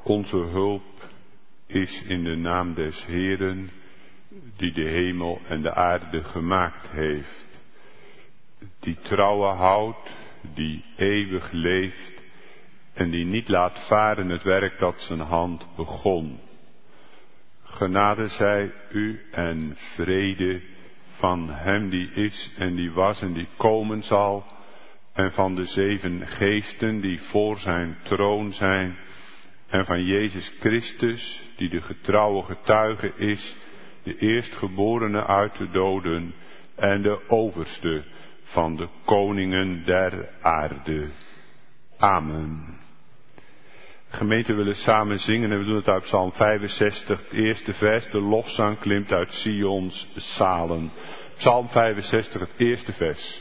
Onze hulp is in de naam des Heeren, die de hemel en de aarde gemaakt heeft. Die trouwen houdt, die eeuwig leeft en die niet laat varen het werk dat zijn hand begon. Genade zij u en vrede van hem die is en die was en die komen zal, en van de 7 geesten die voor zijn troon zijn, en van Jezus Christus, die de getrouwe getuige is, de eerstgeborene uit de doden en de overste van de koningen der aarde. Amen. Gemeente, we willen samen zingen en we doen het uit Psalm 65, het eerste vers. De lofzang klimt uit Sions zalen. Psalm 65, het eerste vers.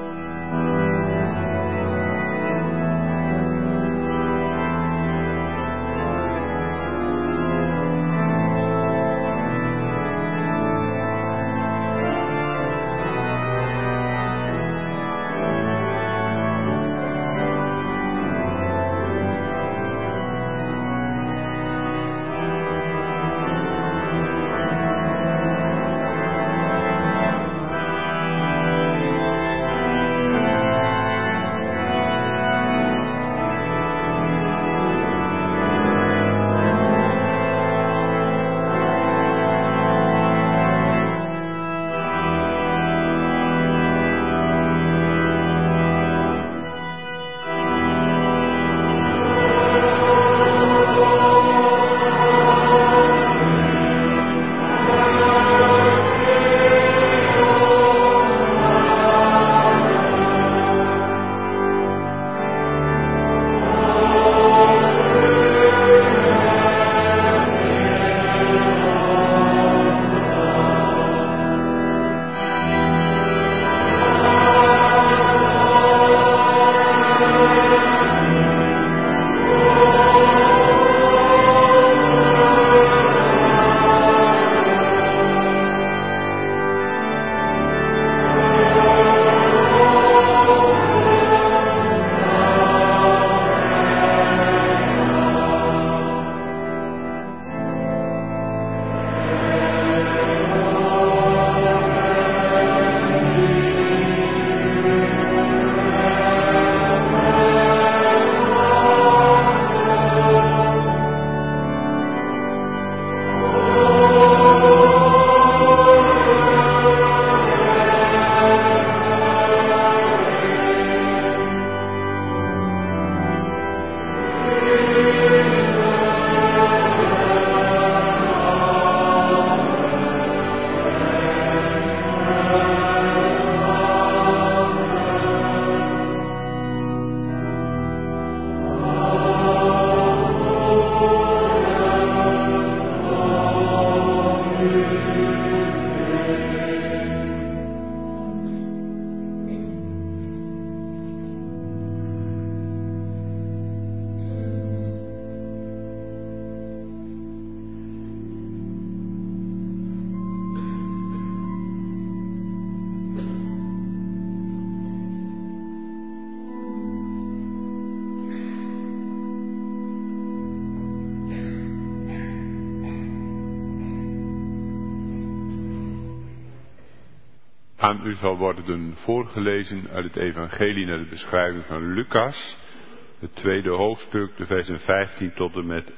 Aan u zal worden voorgelezen uit het evangelie naar de beschrijving van Lucas, het tweede hoofdstuk, de versen 15 tot en met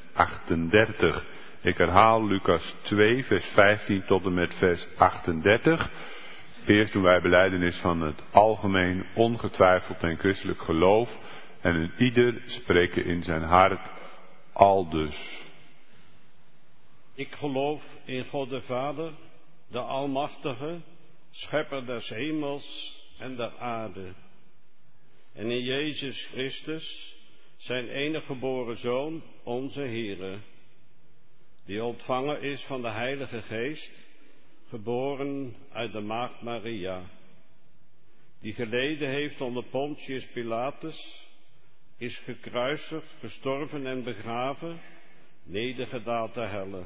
38. Ik herhaal Lucas 2, vers 15 tot en met vers 38. Eerst doen wij belijdenis van het algemeen, ongetwijfeld en christelijk geloof, en een ieder spreken in zijn hart aldus. Ik geloof in God de Vader, de Almachtige, Schepper des hemels en der aarde. En in Jezus Christus, zijn enige geboren Zoon, onze Heere, die ontvangen is van de Heilige Geest, geboren uit de maagd Maria, die geleden heeft onder Pontius Pilatus, is gekruisigd, gestorven en begraven, nedergedaald ter helle.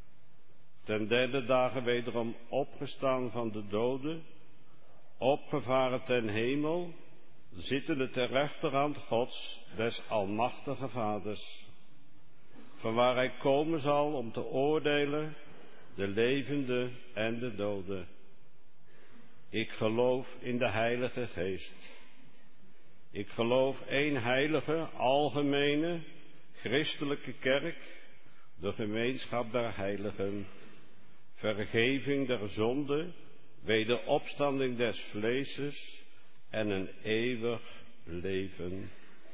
Ten derde dagen wederom opgestaan van de doden, opgevaren ten hemel, zittende ter rechterhand Gods, des almachtige Vaders. vanwaar hij komen zal om te oordelen de levenden en de doden. Ik geloof in de Heilige Geest. Ik geloof één heilige, algemene, christelijke kerk, de gemeenschap der heiligen, vergeving der zonde, wederopstanding des vleeses en een eeuwig leven.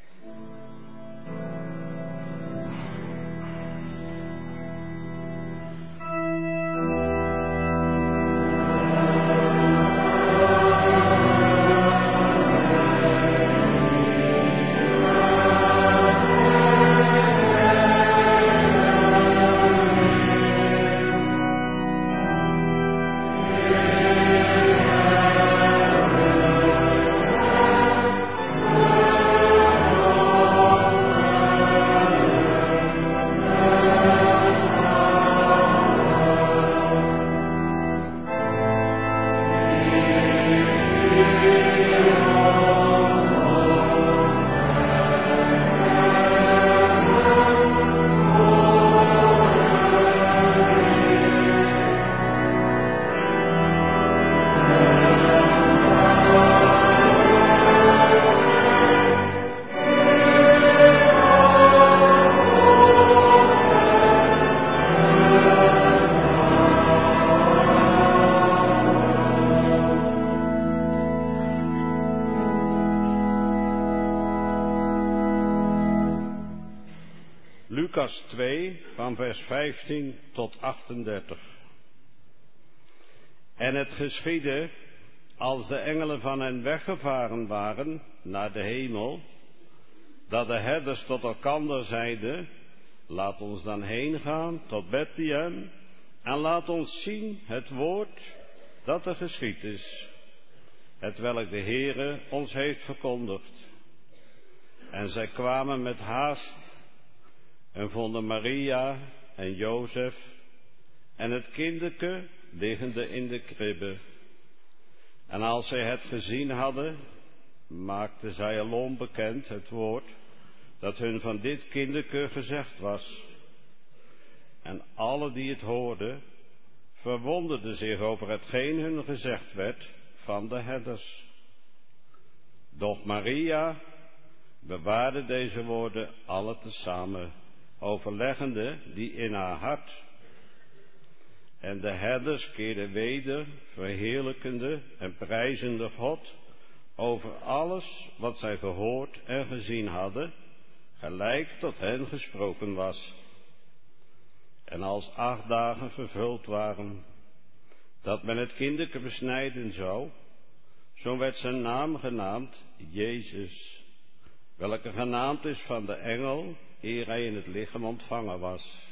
Lucas 2 van vers 15 tot 38. En het geschiedde, als de engelen van hen weggevaren waren naar de hemel, dat de herders tot elkander zeiden, laat ons dan heen gaan tot Bethlehem en laat ons zien het woord dat er geschied is, hetwelk de Heere ons heeft verkondigd. En zij kwamen met haast en vonden Maria en Jozef en het kinderke liggende in de kribbe. En als zij het gezien hadden, maakten zij alom bekend het woord dat hun van dit kinderke gezegd was. En alle die het hoorden, verwonderden zich over hetgeen hun gezegd werd van de herders. Doch Maria bewaarde deze woorden alle tezamen, overleggende die in haar hart. En de herders keerden weder, verheerlijkende en prijzende God over alles wat zij gehoord en gezien hadden, gelijk tot hen gesproken was. En als 8 dagen vervuld waren, dat men het kinderke besnijden zou, zo werd zijn naam genaamd Jezus, welke genaamd is van de engel, eer hij in het lichaam ontvangen was.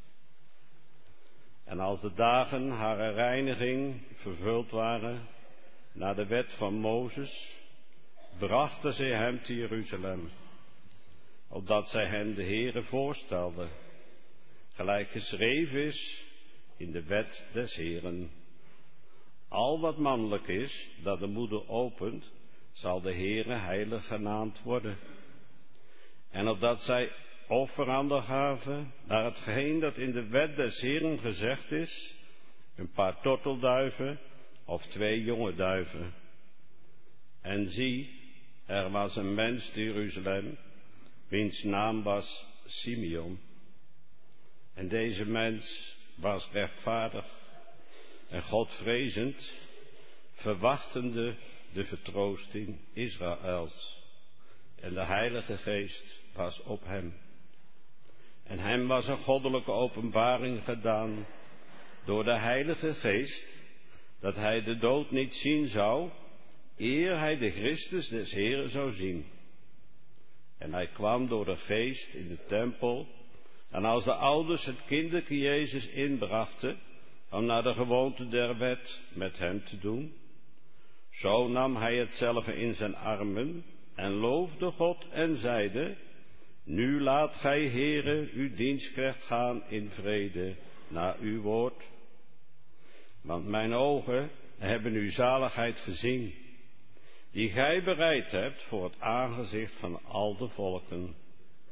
En als de dagen haar reiniging vervuld waren, naar de wet van Mozes, brachten zij hem te Jeruzalem, opdat zij hem de Heere voorstelden, gelijk geschreven is in de wet des Heeren. Al wat mannelijk is, dat de moeder opent, zal de Heere heilig genaamd worden. En opdat zij offeranden gaven naar hetgeen dat in de wet des Heeren gezegd is, een paar tortelduiven of 2 jonge duiven. En zie, er was een mens te Jeruzalem, wiens naam was Simeon. En deze mens was rechtvaardig en Godvrezend, verwachtende de vertroosting Israëls. En de Heilige Geest was op hem. En hem was een goddelijke openbaring gedaan door de Heilige Geest, dat hij de dood niet zien zou, eer hij de Christus des Heeren zou zien. En hij kwam door de Geest in de tempel, en als de ouders het kinderke Jezus inbrachten, om naar de gewoonte der wet met hem te doen, zo nam hij hetzelfde in zijn armen en loofde God en zeide, nu laat gij, Heere, uw dienstknecht gaan in vrede naar uw woord. Want mijn ogen hebben uw zaligheid gezien, die gij bereid hebt voor het aangezicht van al de volken.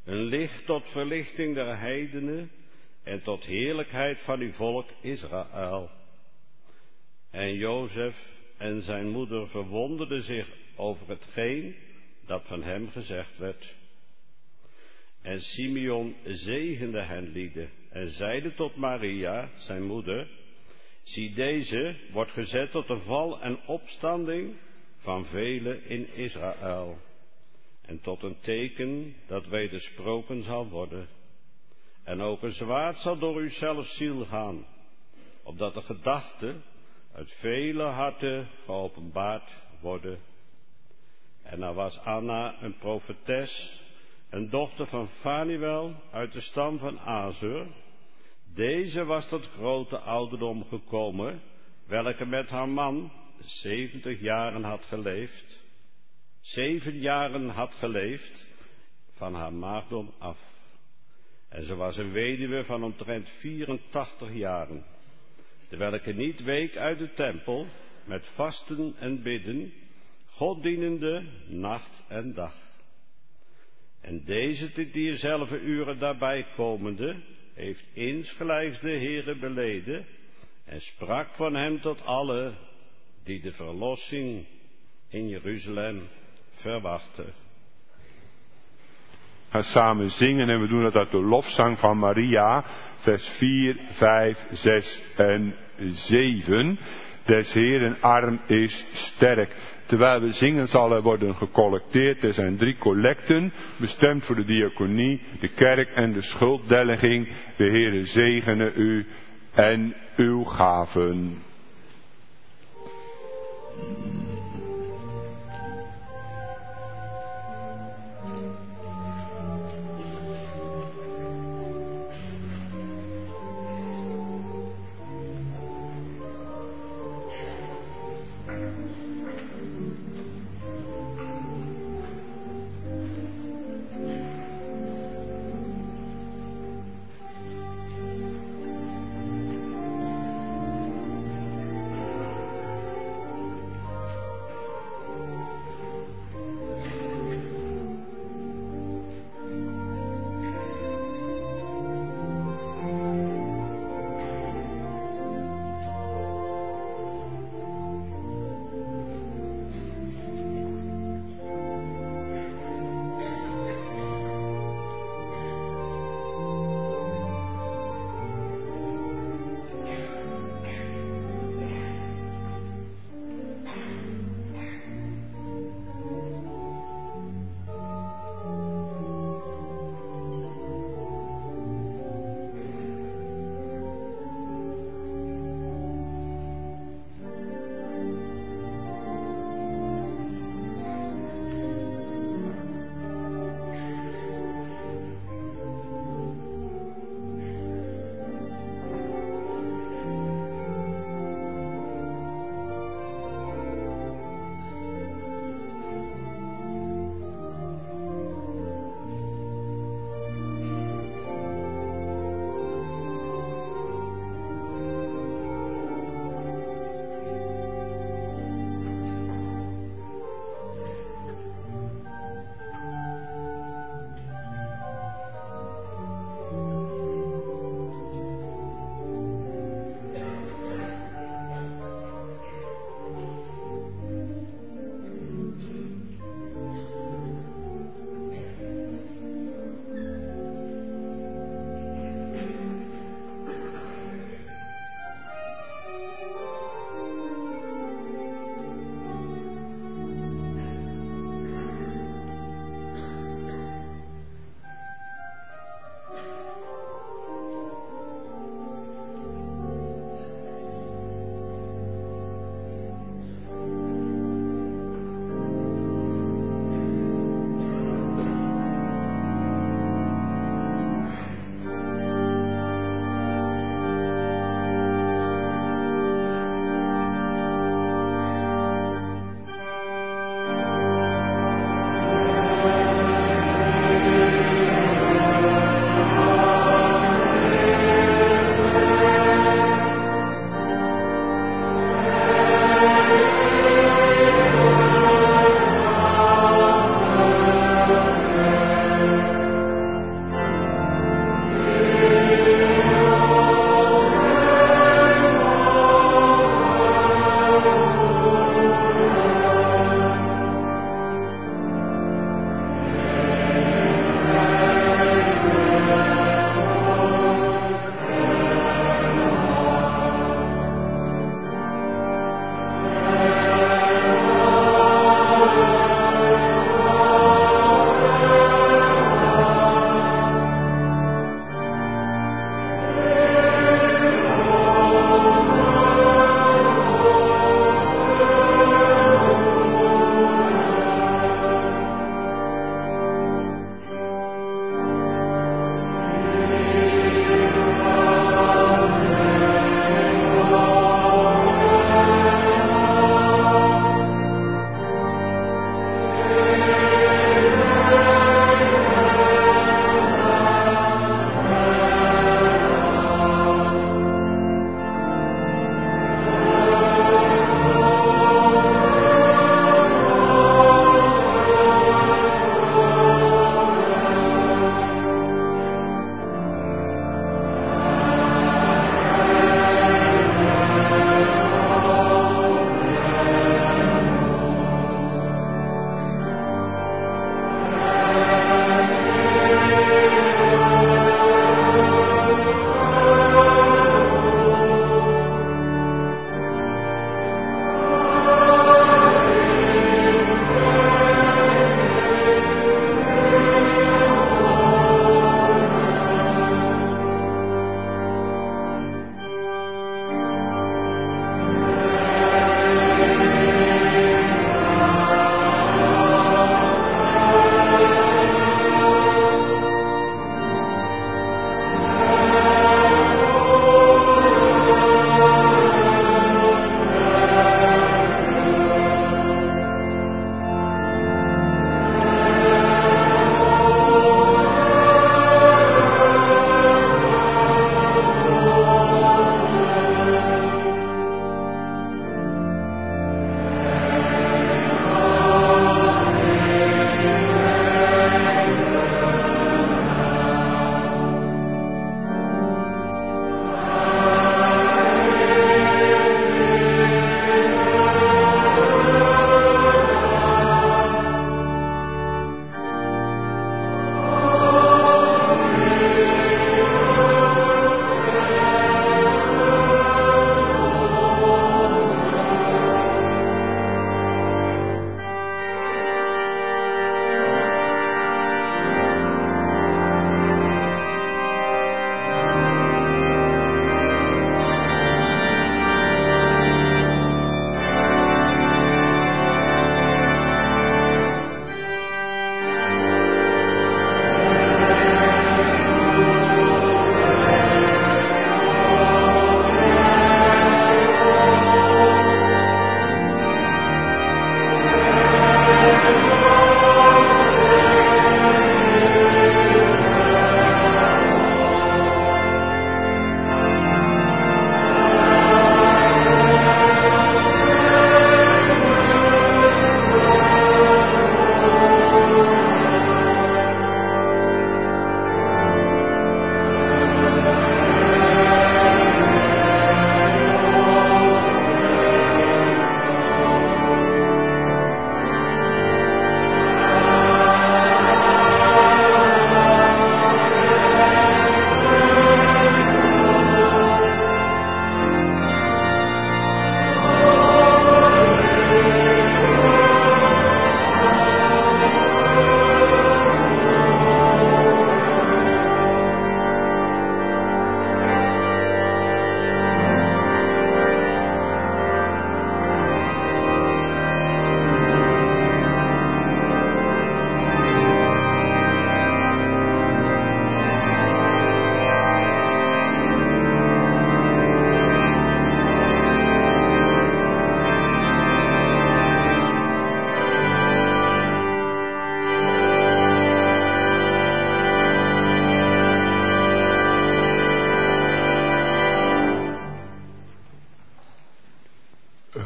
een licht tot verlichting der heidenen en tot heerlijkheid van uw volk Israël. En Jozef en zijn moeder verwonderden zich over hetgeen dat van hem gezegd werd. En Simeon zegende hen lieden en zeide tot Maria, zijn moeder: zie, deze wordt gezet tot de val en opstanding van velen in Israël, en tot een teken dat wedersproken zal worden. En ook een zwaard zal door uw zelf ziel gaan, opdat de gedachte uit vele harten geopenbaard worden. En er was Anna een profetes, een dochter van Fanuel uit de stam van Aser. Deze was tot grote ouderdom gekomen, welke met haar man 70 jaren had geleefd. 7 jaren had geleefd van haar maagdom af. En ze was een weduwe van omtrent 84 jaren, terwijl ik niet week uit de tempel, met vasten en bidden, God dienende nacht en dag. En deze te diezelfde uren daarbij komende, heeft insgelijks de Heere beleden, en sprak van hem tot alle die de verlossing in Jeruzalem verwachten. We gaan samen zingen en we doen dat uit de lofzang van Maria, vers 4, 5, 6 en 7. Des Heeren arm is sterk. Terwijl we zingen zal er worden gecollecteerd. Er zijn 3 collecten, bestemd voor de diaconie, de kerk en de schulddelging. De Heere zegene u en uw gaven.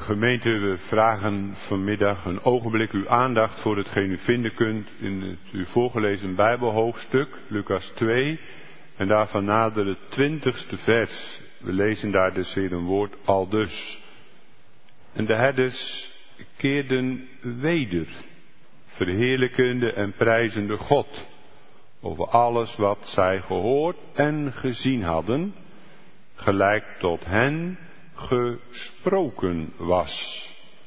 Gemeente, we vragen vanmiddag een ogenblik uw aandacht voor hetgeen u vinden kunt in het u voorgelezen Bijbelhoofdstuk, Lucas 2, en daarvan nader het 20ste vers. We lezen daar dus weer een woord aldus. En de herders keerden weder, verheerlijkende en prijzende God, over alles wat zij gehoord en gezien hadden, gelijk tot hen gesproken was.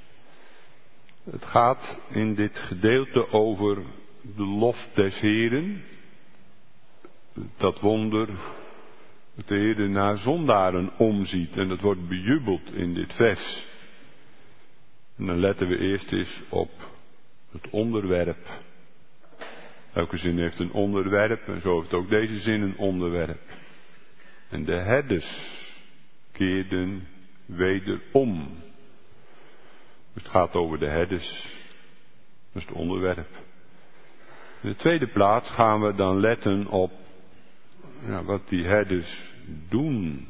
Het gaat in dit gedeelte over de lof des Heeren. Dat wonder dat de Heer naar zondaren omziet. En dat wordt bejubeld in dit vers. En dan letten we eerst eens op het onderwerp. Elke zin heeft een onderwerp en zo heeft ook deze zin een onderwerp. En de herders keerden wederom. Dus het gaat over de herders. Dat is het onderwerp. In de tweede plaats gaan we dan letten op wat die herders doen.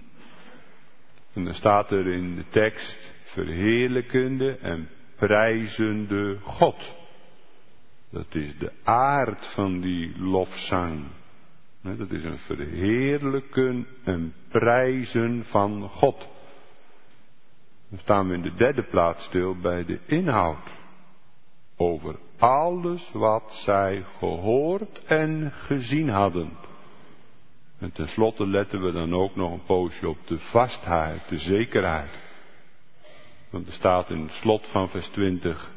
En dan staat er in de tekst verheerlijkende en prijzende God. Dat is de aard van die lofzang. Dat is een verheerlijken en prijzen van God. Dan staan we in de derde plaats stil bij de inhoud. Over alles wat zij gehoord en gezien hadden. En tenslotte letten we dan ook nog een poosje op de vastheid, de zekerheid. Want er staat in het slot van vers 20,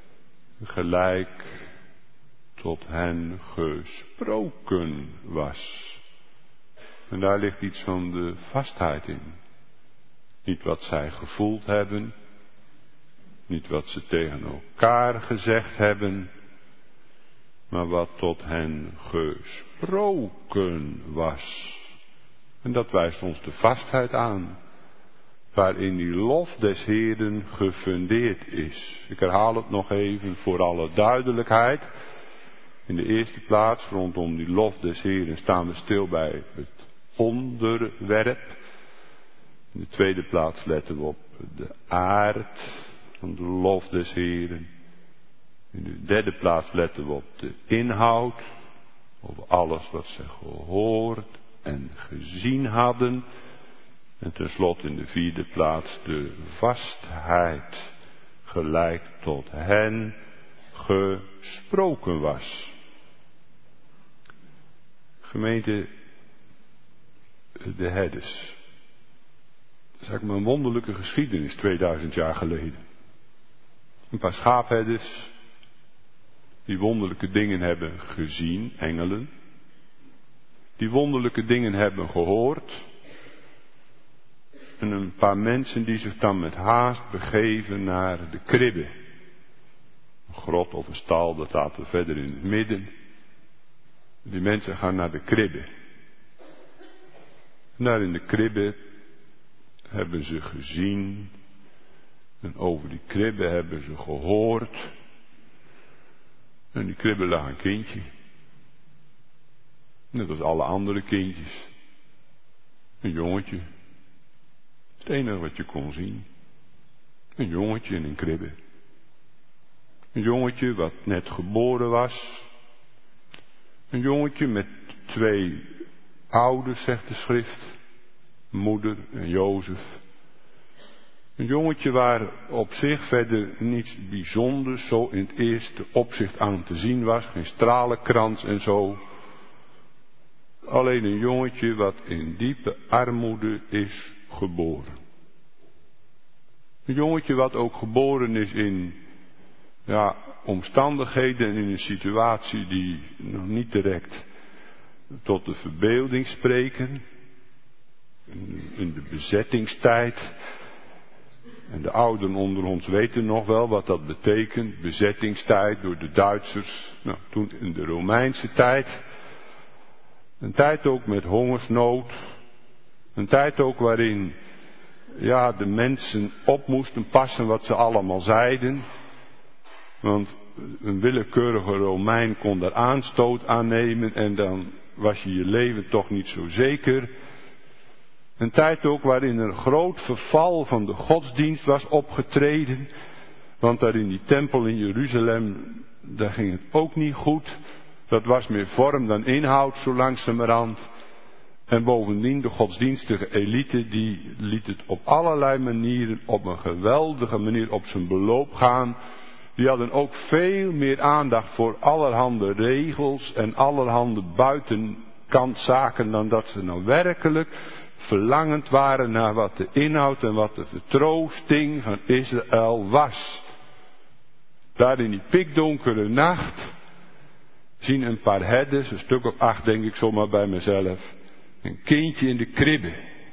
gelijk tot hen gesproken was. En daar ligt iets van de vastheid in. Niet wat zij gevoeld hebben, niet wat ze tegen elkaar gezegd hebben, maar wat tot hen gesproken was. En dat wijst ons de vastheid aan, waarin die lof des Heeren gefundeerd is. Ik herhaal het nog even voor alle duidelijkheid. In de eerste plaats, rondom die lof des Heeren, staan we stil bij het onderwerp. In de tweede plaats letten we op de aard van de lof des Heeren. In de derde plaats letten we op de inhoud, over alles wat ze gehoord en gezien hadden. En tenslotte in de vierde plaats de vastheid, gelijk tot hen gesproken was. Gemeente, de herders. Dat is eigenlijk een wonderlijke geschiedenis 2000 jaar geleden. Een paar schaapherders die wonderlijke dingen hebben gezien, engelen. Die wonderlijke dingen hebben gehoord. En een paar mensen die zich dan met haast begeven naar de kribbe. Een grot of een stal, dat laten we verder in het midden. Die mensen gaan naar de kribbe. En daar in de kribbe hebben ze gezien. En over die kribbe hebben ze gehoord. En in die kribbe lag een kindje. Net als alle andere kindjes. Een jongetje. Het enige wat je kon zien. Een jongetje in een kribbe. Een jongetje wat net geboren was. Een jongetje met 2 ouders, zegt de schrift. Moeder en Jozef. Een jongetje waar op zich verder niets bijzonders zo in het eerste opzicht aan te zien was. Geen stralenkrans en zo. Alleen een jongetje wat in diepe armoede is geboren. Een jongetje wat ook geboren is in omstandigheden en in een situatie die nog niet direct tot de verbeelding spreken. In de bezettingstijd. En de ouderen onder ons weten nog wel wat dat betekent. Bezettingstijd door de Duitsers. Toen in de Romeinse tijd. Een tijd ook met hongersnood. Een tijd ook waarin de mensen op moesten passen wat ze allemaal zeiden. Want een willekeurige Romein kon daar aanstoot aan nemen en dan was je leven toch niet zo zeker. Een tijd ook waarin er een groot verval van de godsdienst was opgetreden. Want daar in die tempel in Jeruzalem, daar ging het ook niet goed. Dat was meer vorm dan inhoud zo langzamerhand. En bovendien de godsdienstige elite die liet het op allerlei manieren, op een geweldige manier op zijn beloop gaan. Die hadden ook veel meer aandacht voor allerhande regels en allerhande buitenkantzaken dan dat ze nou werkelijk verlangend waren naar wat de inhoud en wat de vertroosting van Israël was. Daar in die pikdonkere nacht zien een paar herders, een stuk of 8 denk ik zomaar bij mezelf, een kindje in de kribbe.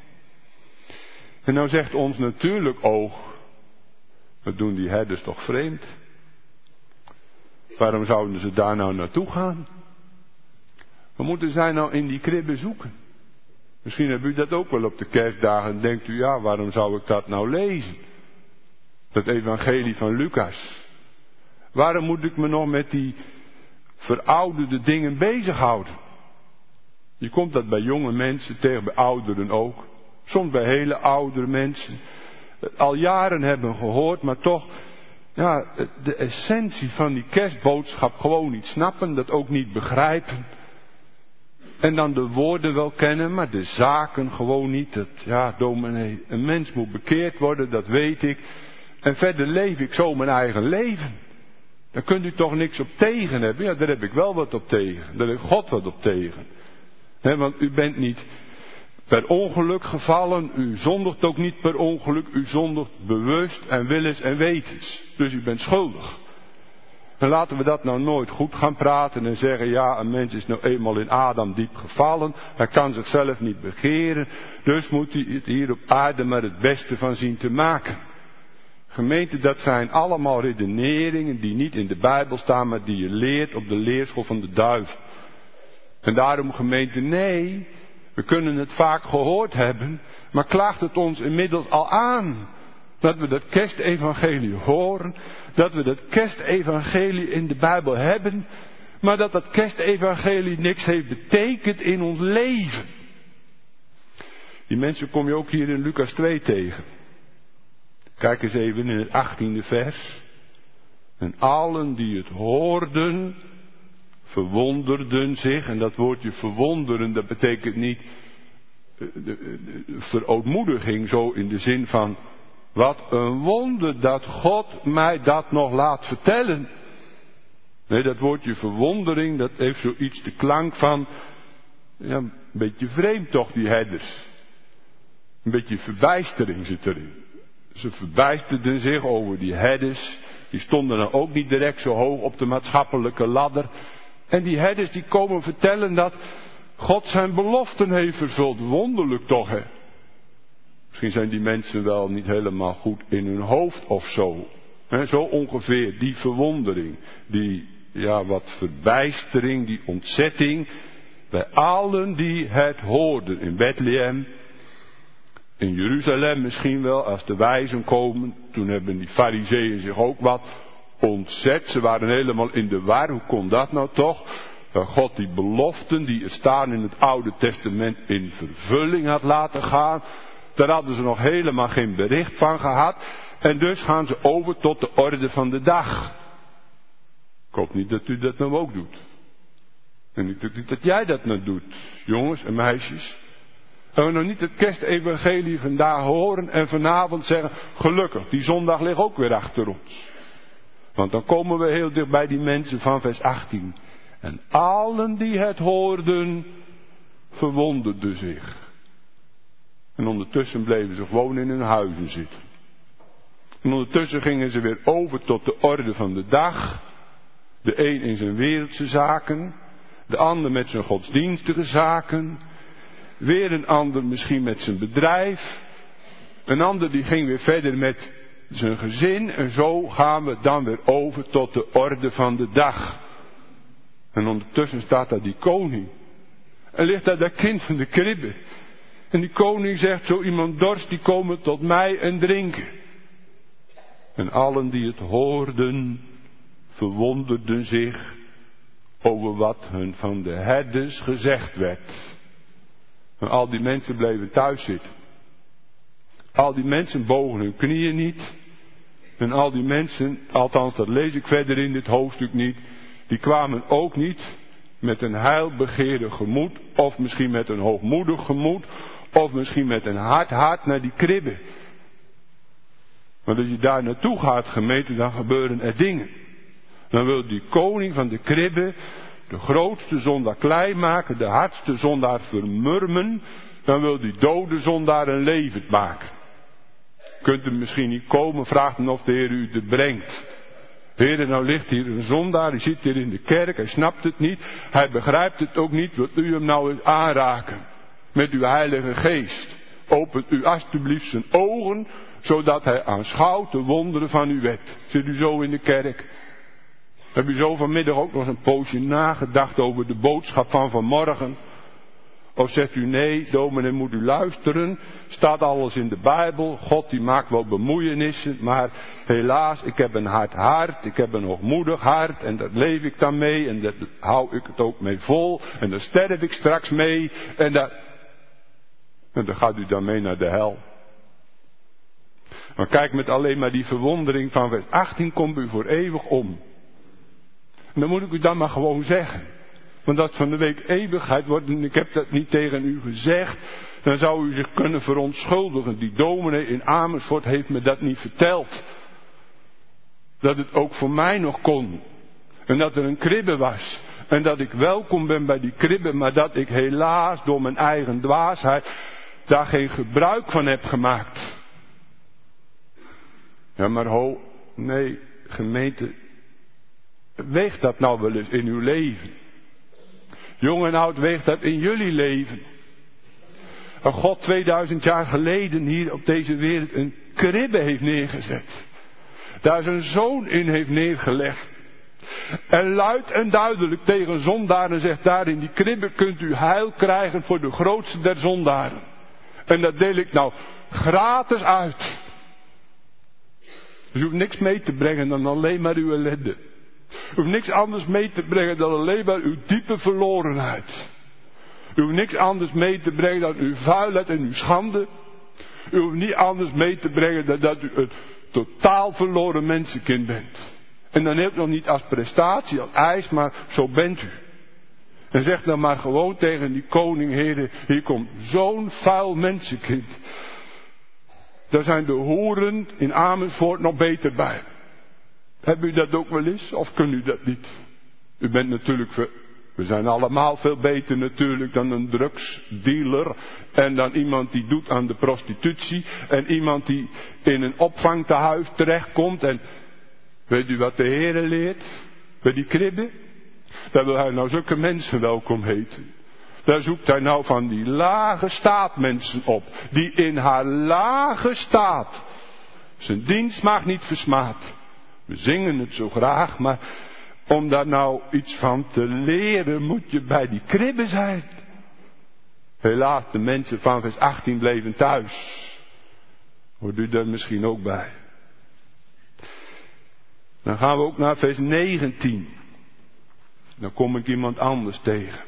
En nou zegt ons natuurlijk oog, wat doen die herders toch vreemd? Waarom zouden ze daar nou naartoe gaan? Wat moeten zij nou in die kribbe zoeken? Misschien hebt u dat ook wel op de kerstdagen en denkt u, ja, waarom zou ik dat nou lezen? Dat evangelie van Lucas. Waarom moet ik me nog met die verouderde dingen bezighouden? Je komt dat bij jonge mensen tegen, bij ouderen ook. Soms bij hele oudere mensen. Al jaren hebben gehoord, maar toch ja, de essentie van die kerstboodschap gewoon niet snappen. Dat ook niet begrijpen. En dan de woorden wel kennen, maar de zaken gewoon niet. Dat, ja, dominee, een mens moet bekeerd worden, dat weet ik. En verder leef ik zo mijn eigen leven. Daar kunt u toch niks op tegen hebben? Ja, daar heb ik wel wat op tegen. Daar heeft God wat op tegen. Want u bent niet per ongeluk gevallen. U zondigt ook niet per ongeluk. U zondigt bewust en willens en wetens. Dus u bent schuldig. En laten we dat nou nooit goed gaan praten en zeggen, ja, een mens is nou eenmaal in Adam diep gevallen. Hij kan zichzelf niet begeren. Dus moet hij het hier op aarde maar het beste van zien te maken. Gemeente, dat zijn allemaal redeneringen die niet in de Bijbel staan, maar die je leert op de leerschool van de duivel. En daarom, gemeente, nee, we kunnen het vaak gehoord hebben, maar klaagt het ons inmiddels al aan. Dat we dat kerstevangelie horen, dat we dat kerstevangelie in de Bijbel hebben, maar dat dat kerstevangelie niks heeft betekend in ons leven. Die mensen kom je ook hier in Lucas 2 tegen. Kijk eens even in het 18e vers. En allen die het hoorden, verwonderden zich. En dat woordje verwonderen, dat betekent niet verootmoediging, zo in de zin van, wat een wonder dat God mij dat nog laat vertellen. Nee, dat woordje verwondering, dat heeft zoiets de klank van, ja, een beetje vreemd toch, die herders. Een beetje verbijstering zit erin. Ze verbijsterden zich over die herders. Die stonden dan ook niet direct zo hoog op de maatschappelijke ladder. En die herders die komen vertellen dat God zijn beloften heeft vervuld. Wonderlijk toch, hè? Misschien zijn die mensen wel niet helemaal goed in hun hoofd of zo. He, zo ongeveer, die verwondering. Die, ja, wat verbijstering, die ontzetting. Bij allen die het hoorden in Bethlehem. In Jeruzalem misschien wel, als de wijzen komen. Toen hebben die farizeeën zich ook wat ontzet. Ze waren helemaal in de war. Hoe kon dat nou toch? Dat God die beloften die er staan in het Oude Testament in vervulling had laten gaan. Daar hadden ze nog helemaal geen bericht van gehad. En dus gaan ze over tot de orde van de dag. Ik hoop niet dat u dat nou ook doet. En ik denk niet dat jij dat nou doet, jongens en meisjes. En we nou niet het kerstevangelie vandaag horen en vanavond zeggen, gelukkig, die zondag ligt ook weer achter ons. Want dan komen we heel dicht bij die mensen van vers 18. En allen die het hoorden, verwonderden zich. En ondertussen bleven ze gewoon in hun huizen zitten. En ondertussen gingen ze weer over tot de orde van de dag. De een in zijn wereldse zaken, de ander met zijn godsdienstige zaken. Weer een ander misschien met zijn bedrijf. Een ander die ging weer verder met zijn gezin. En zo gaan we dan weer over tot de orde van de dag. En ondertussen staat daar die koning. En ligt daar dat kind van de kribbe. En die koning zegt, zo iemand dorst, die komen tot mij en drinken. En allen die het hoorden, verwonderden zich over wat hun van de herders gezegd werd. En al die mensen bleven thuis zitten. Al die mensen bogen hun knieën niet. En al die mensen, althans dat lees ik verder in dit hoofdstuk niet, die kwamen ook niet met een heilbegeerig gemoed, of misschien met een hoogmoedig gemoed, of misschien met een hard hart naar die kribbe. Want als je daar naartoe gaat, gemeente, dan gebeuren er dingen. Dan wil die koning van de kribbe de grootste zondaar klein maken, de hardste zondaar vermurmen. Dan wil die dode zondaar een levend maken. Kunt u misschien niet komen, vraagt hem of de Heer u er brengt. Heer, nou ligt hier een zondaar, hij zit hier in de kerk, hij snapt het niet, hij begrijpt het ook niet, wilt u hem nou eens aanraken met uw heilige geest. Opent u alstublieft zijn ogen, zodat hij aanschouwt de wonderen van uw wet. Zit u zo in de kerk? Heb u zo vanmiddag ook nog een poosje nagedacht over de boodschap van vanmorgen? Of zegt u nee, dominee, moet u luisteren. Staat alles in de Bijbel. God die maakt wel bemoeienissen. Maar helaas, ik heb een hard hart. Ik heb een hoogmoedig hart. En daar leef ik dan mee. En daar hou ik het ook mee vol. En daar sterf ik straks mee. En daar gaat u dan mee naar de hel. Maar kijk, met alleen maar die verwondering van vers 18 komt u voor eeuwig om. En dan moet ik u dan maar gewoon zeggen. Want als het van de week eeuwigheid wordt, en ik heb dat niet tegen u gezegd, dan zou u zich kunnen verontschuldigen. Die dominee in Amersfoort heeft me dat niet verteld. Dat het ook voor mij nog kon. En dat er een kribbe was. En dat ik welkom ben bij die kribbe, maar dat ik helaas door mijn eigen dwaasheid daar geen gebruik van heb gemaakt. Ja, maar nee, gemeente, weeg dat nou wel eens in uw leven. Jong en oud, weegt dat in jullie leven. En God 2000 jaar geleden hier op deze wereld een kribbe heeft neergezet. Daar zijn zoon in heeft neergelegd. En luid en duidelijk tegen zondaren zegt, daar in die kribbe kunt u heil krijgen voor de grootste der zondaren. En dat deel ik nou gratis uit. Dus u hoeft niks mee te brengen dan alleen maar uw ellende. U hoeft niks anders mee te brengen dan alleen maar uw diepe verlorenheid. U hoeft niks anders mee te brengen dan uw vuilheid en uw schande. U hoeft niet anders mee te brengen dan dat u een totaal verloren mensenkind bent. En dan hebt u nog niet als prestatie, als eis, maar zo bent u. En zeg dan maar gewoon tegen die koning, heren, hier komt zo'n vuil mensenkind. Daar zijn de hoeren in Amersfoort nog beter bij. Hebben u dat ook wel eens? Of kunt u dat niet? U bent natuurlijk, we zijn allemaal veel beter natuurlijk dan een drugsdealer. En dan iemand die doet aan de prostitutie. En iemand die in een opvangtehuis terechtkomt. En weet u wat de Heere leert? Bij die kribbe? Daar wil hij nou zulke mensen welkom heten. Daar zoekt hij nou van die lage staat mensen op. Die in haar lage staat zijn dienst mag niet versmaad. We zingen het zo graag, maar om daar nou iets van te leren moet je bij die kribbe zijn. Helaas, de mensen van vers 18 bleven thuis. Hoort u daar misschien ook bij? Dan gaan we ook naar vers 19. Dan kom ik iemand anders tegen.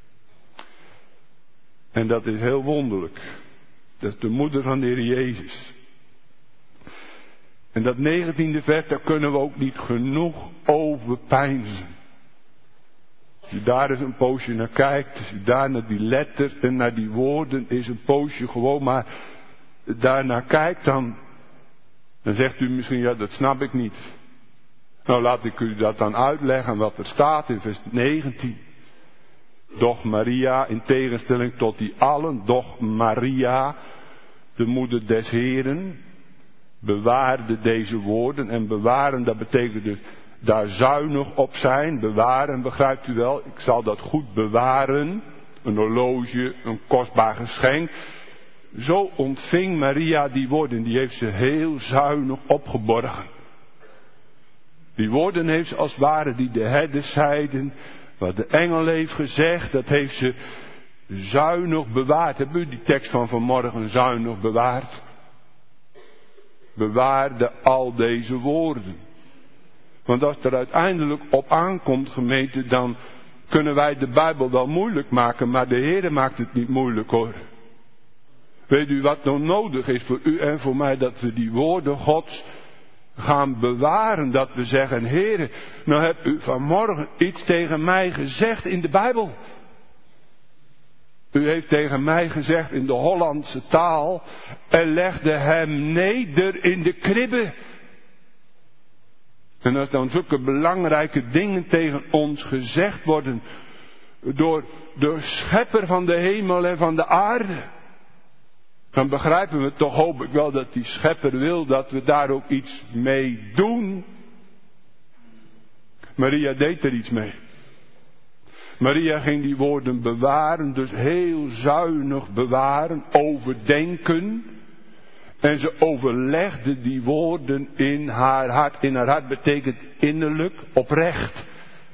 En dat is heel wonderlijk. Dat is de moeder van de Heer Jezus. En dat 19e vers, daar kunnen we ook niet genoeg over peinzen. Als je daar eens een poosje naar kijkt, als je daar naar die letters en naar die woorden eens een poosje gewoon maar daarnaar kijkt, dan zegt u misschien, ja, dat snap ik niet. Nou, laat ik u dat dan uitleggen wat er staat in vers 19. Doch Maria, in tegenstelling tot die allen, doch Maria, de moeder des Heren, bewaarde deze woorden. En bewaren, dat betekent dus daar zuinig op zijn. Bewaren, begrijpt u wel? Ik zal dat goed bewaren. Een horloge, een kostbaar geschenk. Zo ontving Maria die woorden, die heeft ze heel zuinig opgeborgen. Die woorden heeft ze als het ware die de herders zeiden. Wat de engel heeft gezegd, dat heeft ze zuinig bewaard. Hebben u die tekst van vanmorgen zuinig bewaard? Bewaarde al deze woorden. Want als het er uiteindelijk op aankomt, gemeente, dan kunnen wij de Bijbel wel moeilijk maken, maar de Heer maakt het niet moeilijk hoor. Weet u wat nou nodig is voor u en voor mij? Dat we die woorden Gods gaan bewaren. Dat we zeggen, Heere, nou hebt u vanmorgen iets tegen mij gezegd in de Bijbel. U heeft tegen mij gezegd in de Hollandse taal en legde hem neder in de kribbe. En als dan zulke belangrijke dingen tegen ons gezegd worden door de schepper van de hemel en van de aarde, dan begrijpen we toch, hoop ik wel, dat die schepper wil dat we daar ook iets mee doen. Maria deed er iets mee. Maria ging die woorden bewaren, dus heel zuinig bewaren, overdenken. En ze overlegde die woorden in haar hart. In haar hart betekent innerlijk, oprecht.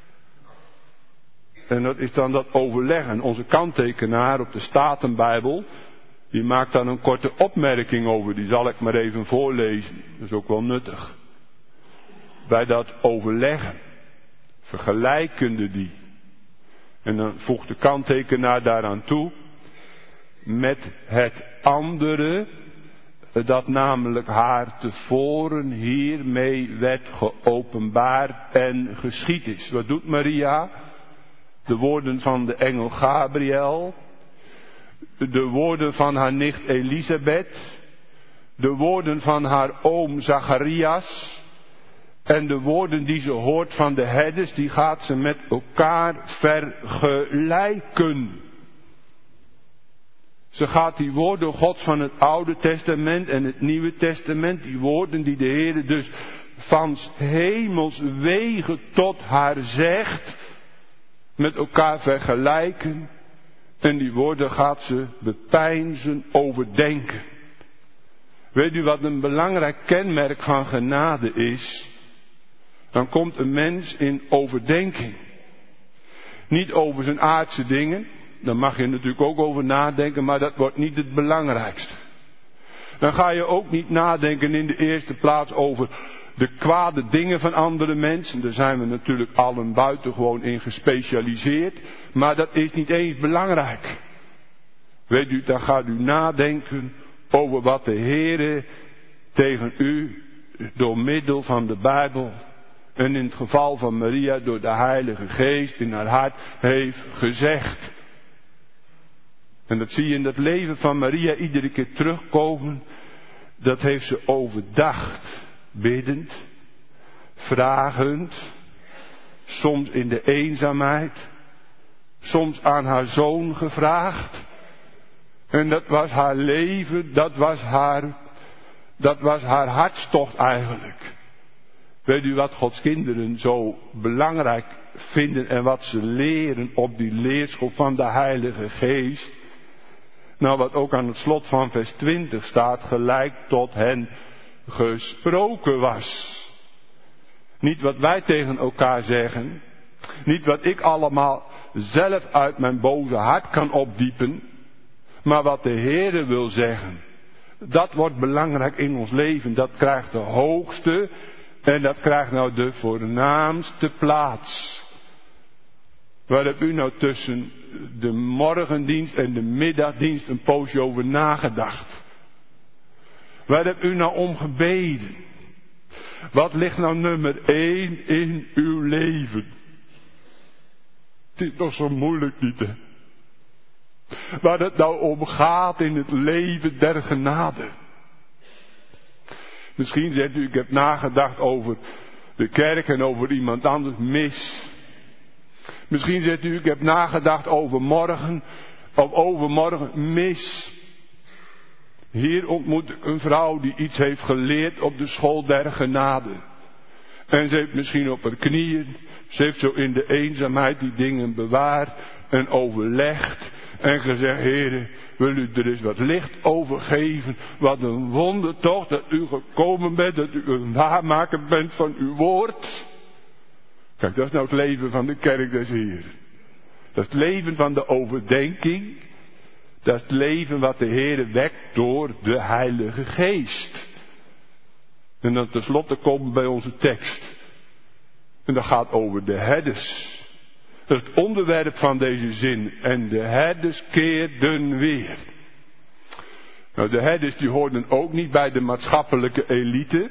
En dat is dan dat overleggen. Onze kanttekenaar op de Statenbijbel, die maakt dan een korte opmerking over. Die zal ik maar even voorlezen. Dat is ook wel nuttig. Bij dat overleggen, vergelijkende die. En dan voegt de kanttekenaar daaraan toe, met het andere, dat namelijk haar tevoren hiermee werd geopenbaard en geschied is. Wat doet Maria? De woorden van de engel Gabriel, de woorden van haar nicht Elisabeth, de woorden van haar oom Zacharias en de woorden die ze hoort van de herders, die gaat ze met elkaar vergelijken. Ze gaat die woorden Gods van het Oude Testament en het Nieuwe Testament, die woorden die de Heer dus van hemels wegen tot haar zegt, met elkaar vergelijken. En die woorden gaat ze bepeinzen, overdenken. Weet u wat een belangrijk kenmerk van genade is? Dan komt een mens in overdenking. Niet over zijn aardse dingen. Daar mag je natuurlijk ook over nadenken, maar dat wordt niet het belangrijkste. Dan ga je ook niet nadenken in de eerste plaats over de kwade dingen van andere mensen. Daar zijn we natuurlijk allen buitengewoon in gespecialiseerd. Maar dat is niet eens belangrijk. Weet u, dan gaat u nadenken over wat de Heere tegen u door middel van de Bijbel en in het geval van Maria door de Heilige Geest in haar hart heeft gezegd. En dat zie je in het leven van Maria iedere keer terugkomen. Dat heeft ze overdacht, biddend, vragend, soms in de eenzaamheid, soms aan haar zoon gevraagd. En dat was haar leven, dat was haar hartstocht eigenlijk. Weet u wat Gods kinderen zo belangrijk vinden en wat ze leren op die leerschool van de Heilige Geest? Nou, wat ook aan het slot van vers 20 staat, gelijk tot hen gesproken was. Niet wat wij tegen elkaar zeggen, niet wat ik allemaal zelf uit mijn boze hart kan opdiepen, maar wat de Heere wil zeggen. Dat wordt belangrijk in ons leven, dat krijgt de hoogste en dat krijgt nou de voornaamste plaats. Waar heb u nou tussen de morgendienst en de middagdienst een poosje over nagedacht? Waar heb u nou om gebeden? Wat ligt nou nummer 1 in uw leven? Het is toch zo moeilijk niet, hè? Waar het nou om gaat in het leven der genade. Misschien zegt u, ik heb nagedacht over de kerk en over iemand anders, mis. Misschien zegt u, ik heb nagedacht over morgen of overmorgen, mis. Hier ontmoet ik een vrouw die iets heeft geleerd op de school der genade. En ze heeft misschien op haar knieën, ze heeft zo in de eenzaamheid die dingen bewaard en overlegd. En gezegd, Heere, wil u er eens wat licht over geven? Wat een wonder toch dat u gekomen bent, dat u een waarmaker bent van uw woord. Kijk, dat is nou het leven van de kerk des Heeren. Dat is het leven van de overdenking. Dat is het leven wat de Heere wekt door de Heilige Geest. En dan tenslotte komen we bij onze tekst. En dat gaat over de herders. Dat is het onderwerp van deze zin. En de herders keerden weer. Nou, de herders die hoorden ook niet bij de maatschappelijke elite.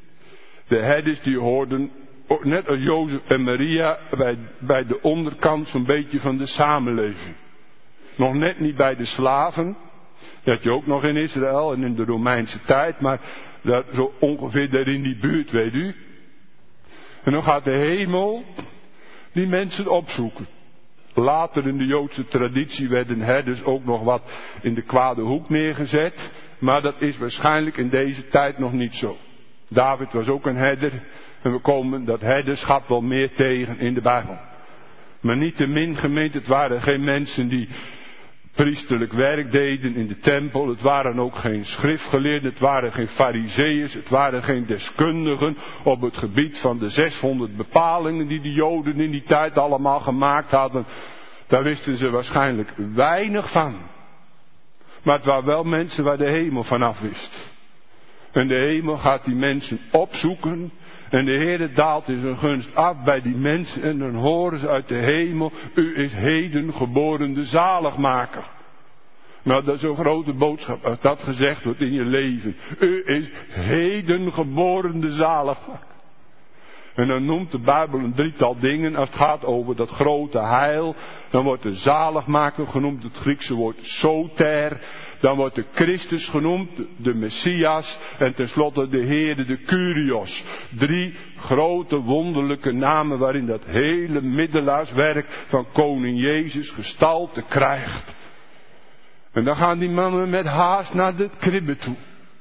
De herders die hoorden, net als Jozef en Maria, bij de onderkant zo'n beetje van de samenleving. Nog net niet bij de slaven. Dat had je ook nog in Israël en in de Romeinse tijd, maar daar, zo ongeveer daar in die buurt, weet u. En dan gaat de hemel die mensen opzoeken. Later in de Joodse traditie werden herders ook nog wat in de kwade hoek neergezet. Maar dat is waarschijnlijk in deze tijd nog niet zo. David was ook een herder. En we komen dat herderschap wel meer tegen in de Bijbel. Maar niettemin, gemeente, het waren geen mensen die priesterlijk werk deden in de tempel. Het waren ook geen schriftgeleerden, het waren geen farizeeërs, het waren geen deskundigen op het gebied van de 600 bepalingen die de Joden in die tijd allemaal gemaakt hadden. Daar wisten ze waarschijnlijk weinig van. Maar het waren wel mensen waar de hemel vanaf wist. En de hemel gaat die mensen opzoeken. En de Heere daalt in zijn gunst af bij die mensen. En dan horen ze uit de hemel. U is heden geboren de zaligmaker. Nou, dat is een grote boodschap als dat gezegd wordt in je leven. U is heden geboren de zaligmaker. En dan noemt de Bijbel een drietal dingen als het gaat over dat grote heil. Dan wordt de zaligmaker genoemd, het Griekse woord soter. Dan wordt de Christus genoemd, de Messias. En tenslotte de Heere, de Kyrios. 3 grote wonderlijke namen waarin dat hele middelaarswerk van koning Jezus gestalte krijgt. En dan gaan die mannen met haast naar de kribbe toe.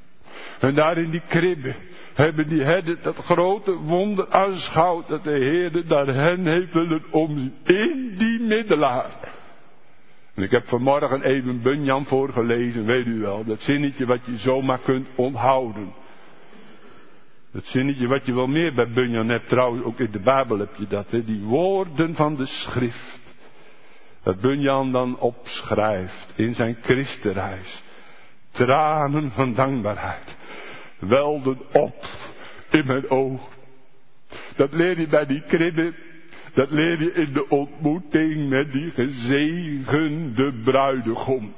En daar in die kribbe hebben die herders dat grote wonder aanschouwd dat de Heere naar hen heeft willen omzien. In die middelaar. En ik heb vanmorgen even Bunyan voorgelezen, weet u wel. Dat zinnetje wat je zomaar kunt onthouden. Dat zinnetje wat je wel meer bij Bunyan hebt, trouwens ook in de Bijbel heb je dat. Hè? Die woorden van de schrift. Dat Bunyan dan opschrijft in zijn Christenreis. Tranen van dankbaarheid welden op in mijn ogen. Dat leer je bij die kribbe. Dat leer je in de ontmoeting met die gezegende bruidegom.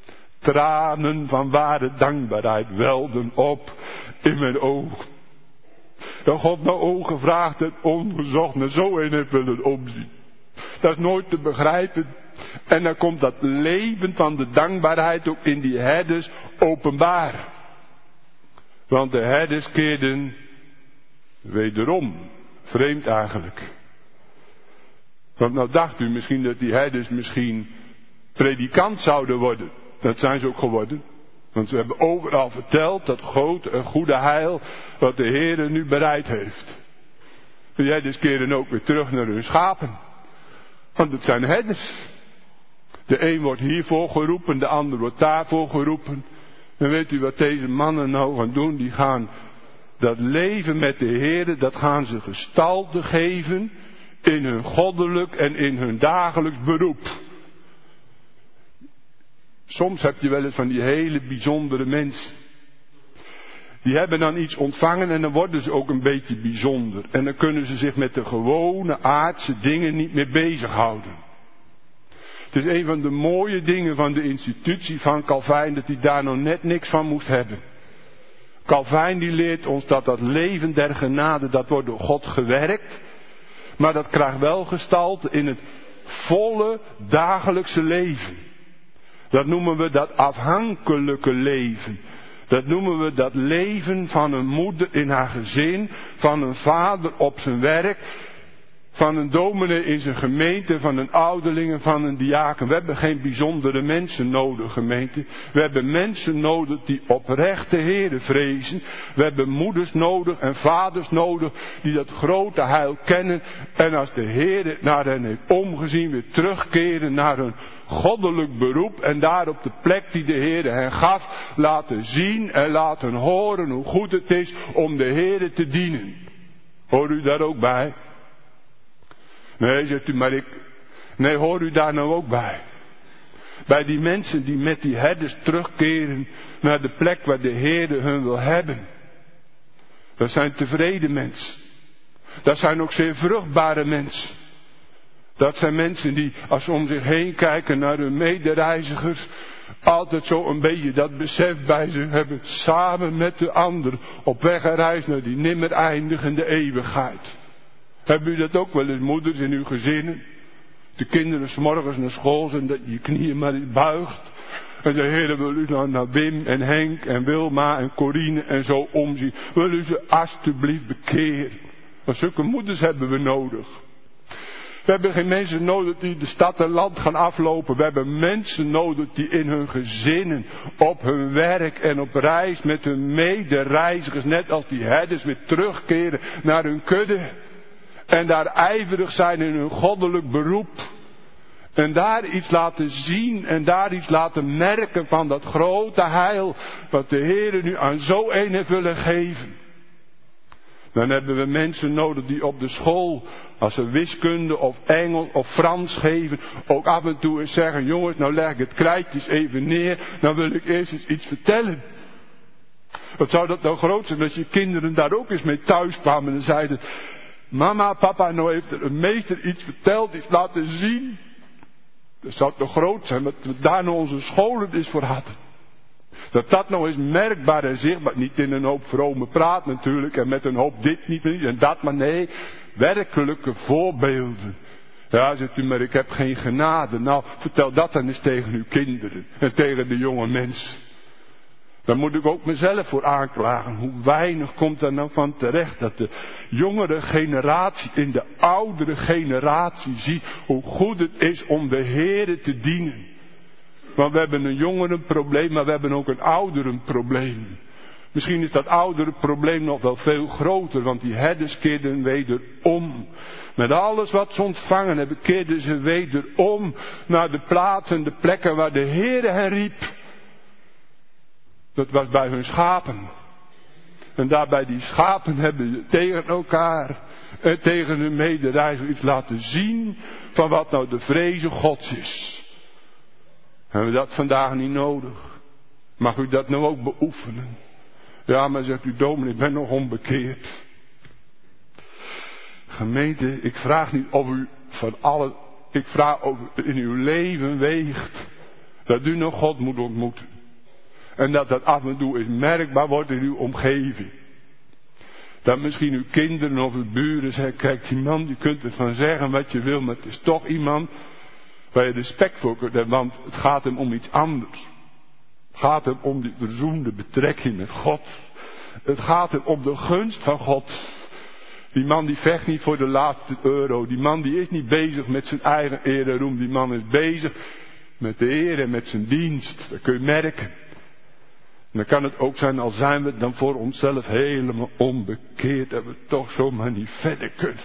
Tranen van ware dankbaarheid welden op in mijn ogen. Dat God mijn ogen vraagt en ongezocht naar zo een heeft willen omzien. Dat is nooit te begrijpen. En dan komt dat leven van de dankbaarheid ook in die herders openbaar. Want de herders keerden wederom, vreemd eigenlijk. Want nou dacht u misschien dat die herders misschien predikant zouden worden. Dat zijn ze ook geworden. Want ze hebben overal verteld dat grote en goede heil wat de Heere nu bereid heeft. Die herders keren ook weer terug naar hun schapen. Want het zijn herders. De een wordt hiervoor geroepen, de ander wordt daarvoor geroepen. En weet u wat deze mannen nou gaan doen? Die gaan dat leven met de Heere, dat gaan ze gestalte geven in hun goddelijk en in hun dagelijks beroep. Soms heb je wel eens van die hele bijzondere mensen. Die hebben dan iets ontvangen en dan worden ze ook een beetje bijzonder. En dan kunnen ze zich met de gewone aardse dingen niet meer bezighouden. Het is een van de mooie dingen van de institutie van Calvijn dat hij daar nog net niks van moest hebben. Calvijn die leert ons dat dat leven der genade, dat wordt door God gewerkt. Maar dat krijgt wel gestalte in het volle dagelijkse leven. Dat noemen we dat afhankelijke leven. Dat noemen we dat leven van een moeder in haar gezin, van een vader op zijn werk, van een dominee in zijn gemeente, van een ouderling en van een diaken. We hebben geen bijzondere mensen nodig, gemeente. We hebben mensen nodig die oprecht de Heere vrezen. We hebben moeders nodig en vaders nodig die dat grote heil kennen. En als de Heere naar hen heeft omgezien, weer terugkeren naar hun goddelijk beroep. En daar op de plek die de Heere hen gaf, laten zien en laten horen hoe goed het is om de Heere te dienen. Hoor u daar ook bij? Nee, zegt u, maar nee, hoor u daar nou ook bij? Bij die mensen die met die herders terugkeren naar de plek waar de Heere hun wil hebben. Dat zijn tevreden mensen. Dat zijn ook zeer vruchtbare mensen. Dat zijn mensen die, als ze om zich heen kijken naar hun medereizigers, Altijd zo een beetje dat besef bij zich hebben. Samen met de ander op weg en reis naar die nimmer eindigende eeuwigheid. Hebben u dat ook wel eens, moeders, in uw gezinnen? De kinderen 's morgens naar school zijn, dat je je knieën maar eens buigt. En de Heer wil u dan naar Wim en Henk en Wilma en Corine en zo omzien. Wil u ze alsjeblieft bekeren. Want zulke moeders hebben we nodig. We hebben geen mensen nodig die de stad en land gaan aflopen. We hebben mensen nodig die in hun gezinnen, op hun werk en op reis met hun medereizigers, net als die herders, weer terugkeren naar hun kudde. En daar ijverig zijn in hun goddelijk beroep. En daar iets laten zien en daar iets laten merken van dat grote heil wat de Heer nu aan zo een heeft willen geven. Dan hebben we mensen nodig die op de school, als ze wiskunde of Engels of Frans geven, ook af en toe eens zeggen, jongens, nou leg ik het krijtjes even neer, dan wil ik eerst eens iets vertellen. Wat zou dat nou groot zijn als je kinderen daar ook eens mee thuis kwamen en zeiden, mama, papa, nou heeft er een meester iets verteld, iets laten zien. Dat zou toch groot zijn, dat we daar nou onze scholen eens voor hadden. Dat nou eens merkbaar en zichtbaar, niet in een hoop vrome praat natuurlijk, en met een hoop dit niet en dat, maar nee, werkelijke voorbeelden. Ja, zegt u, maar ik heb geen genade. Nou, vertel dat dan eens tegen uw kinderen en tegen de jonge mensen. Daar moet ik ook mezelf voor aanklagen. Hoe weinig komt er nou van terecht dat de jongere generatie in de oudere generatie ziet hoe goed het is om de Heere te dienen. Want we hebben een jongerenprobleem, maar we hebben ook een ouderenprobleem. Misschien is dat ouderenprobleem nog wel veel groter, want die herders keerden wederom. Met alles wat ze ontvangen hebben, keerden ze wederom naar de plaatsen en de plekken waar de Heere hen riep. Dat was bij hun schapen. En daarbij die schapen hebben ze tegen elkaar en tegen hun medereizigers iets laten zien van wat nou de vreze Gods is. Hebben we dat vandaag niet nodig? Mag u dat nou ook beoefenen? Ja, maar zegt u, dominee, ik ben nog onbekeerd. Gemeente, ik vraag niet of u ik vraag of u in uw leven weegt dat u nog God moet ontmoeten. En dat dat af en toe eens merkbaar wordt in uw omgeving. Dat misschien uw kinderen of uw buren zeggen, kijk die man, je kunt ervan zeggen wat je wil, maar het is toch iemand waar je respect voor kunt hebben, want het gaat hem om iets anders. Het gaat hem om die verzoende betrekking met God. Het gaat hem om de gunst van God. Die man die vecht niet voor de laatste euro. Die man die is niet bezig met zijn eigen eer en roem. Die man is bezig met de Heer en met zijn dienst. Dat kun je merken. En dan kan het ook zijn, al zijn we dan voor onszelf helemaal onbekeerd, dat we toch zomaar niet verder kunnen.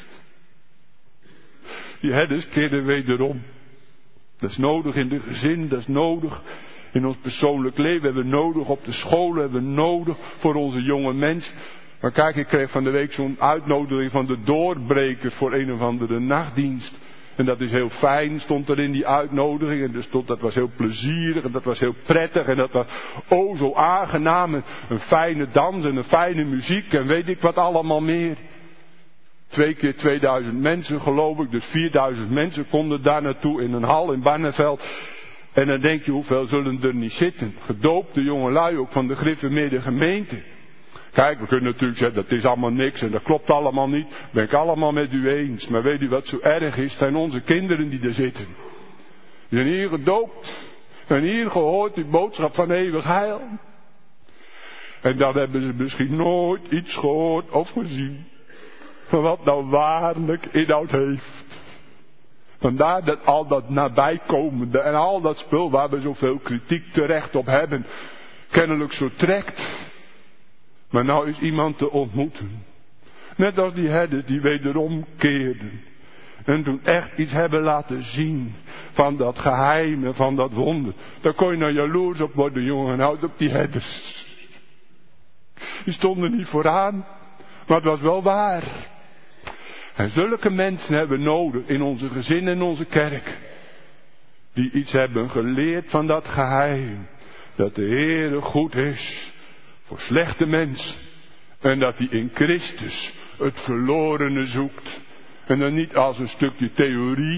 Die herders keerden wederom. Dat is nodig in de gezin, dat is nodig in ons persoonlijk leven. We hebben nodig op de scholen, hebben we nodig voor onze jonge mens. Maar kijk, ik kreeg van de week zo'n uitnodiging van de doorbrekers voor een of andere nachtdienst. En dat is heel fijn, stond er in die uitnodiging. En dat was heel plezierig en dat was heel prettig. En dat was zo aangenaam. En een fijne dans en een fijne muziek en weet ik wat allemaal meer. 2 keer 2000 mensen geloof ik. Dus 4000 mensen konden daar naartoe in een hal in Barneveld. En dan denk je, hoeveel zullen er niet zitten? Gedoopte jongelui ook van de gereformeerde gemeente. Kijk, we kunnen natuurlijk zeggen, dat is allemaal niks en dat klopt allemaal niet. Ben ik allemaal met u eens. Maar weet u wat zo erg is? Zijn onze kinderen die er zitten. Die zijn hier gedoopt. En hier gehoord die boodschap van eeuwig heil. En dan hebben ze misschien nooit iets gehoord of gezien van wat nou waarlijk inhoud heeft. Vandaar dat al dat nabijkomende en al dat spul waar we zoveel kritiek terecht op hebben, kennelijk zo trekt. Maar nou is iemand te ontmoeten. Net als die herders die wederom keerden. En toen echt iets hebben laten zien van dat geheim en van dat wonder. Daar kon je nou jaloers op worden, jongen. Houd op die herders. Die stonden niet vooraan. Maar het was wel waar. En zulke mensen hebben we nodig in onze gezin en onze kerk. Die iets hebben geleerd van dat geheim. Dat de Heere goed is voor slechte mensen. En dat hij in Christus het verlorene zoekt. En dan niet als een stukje theorie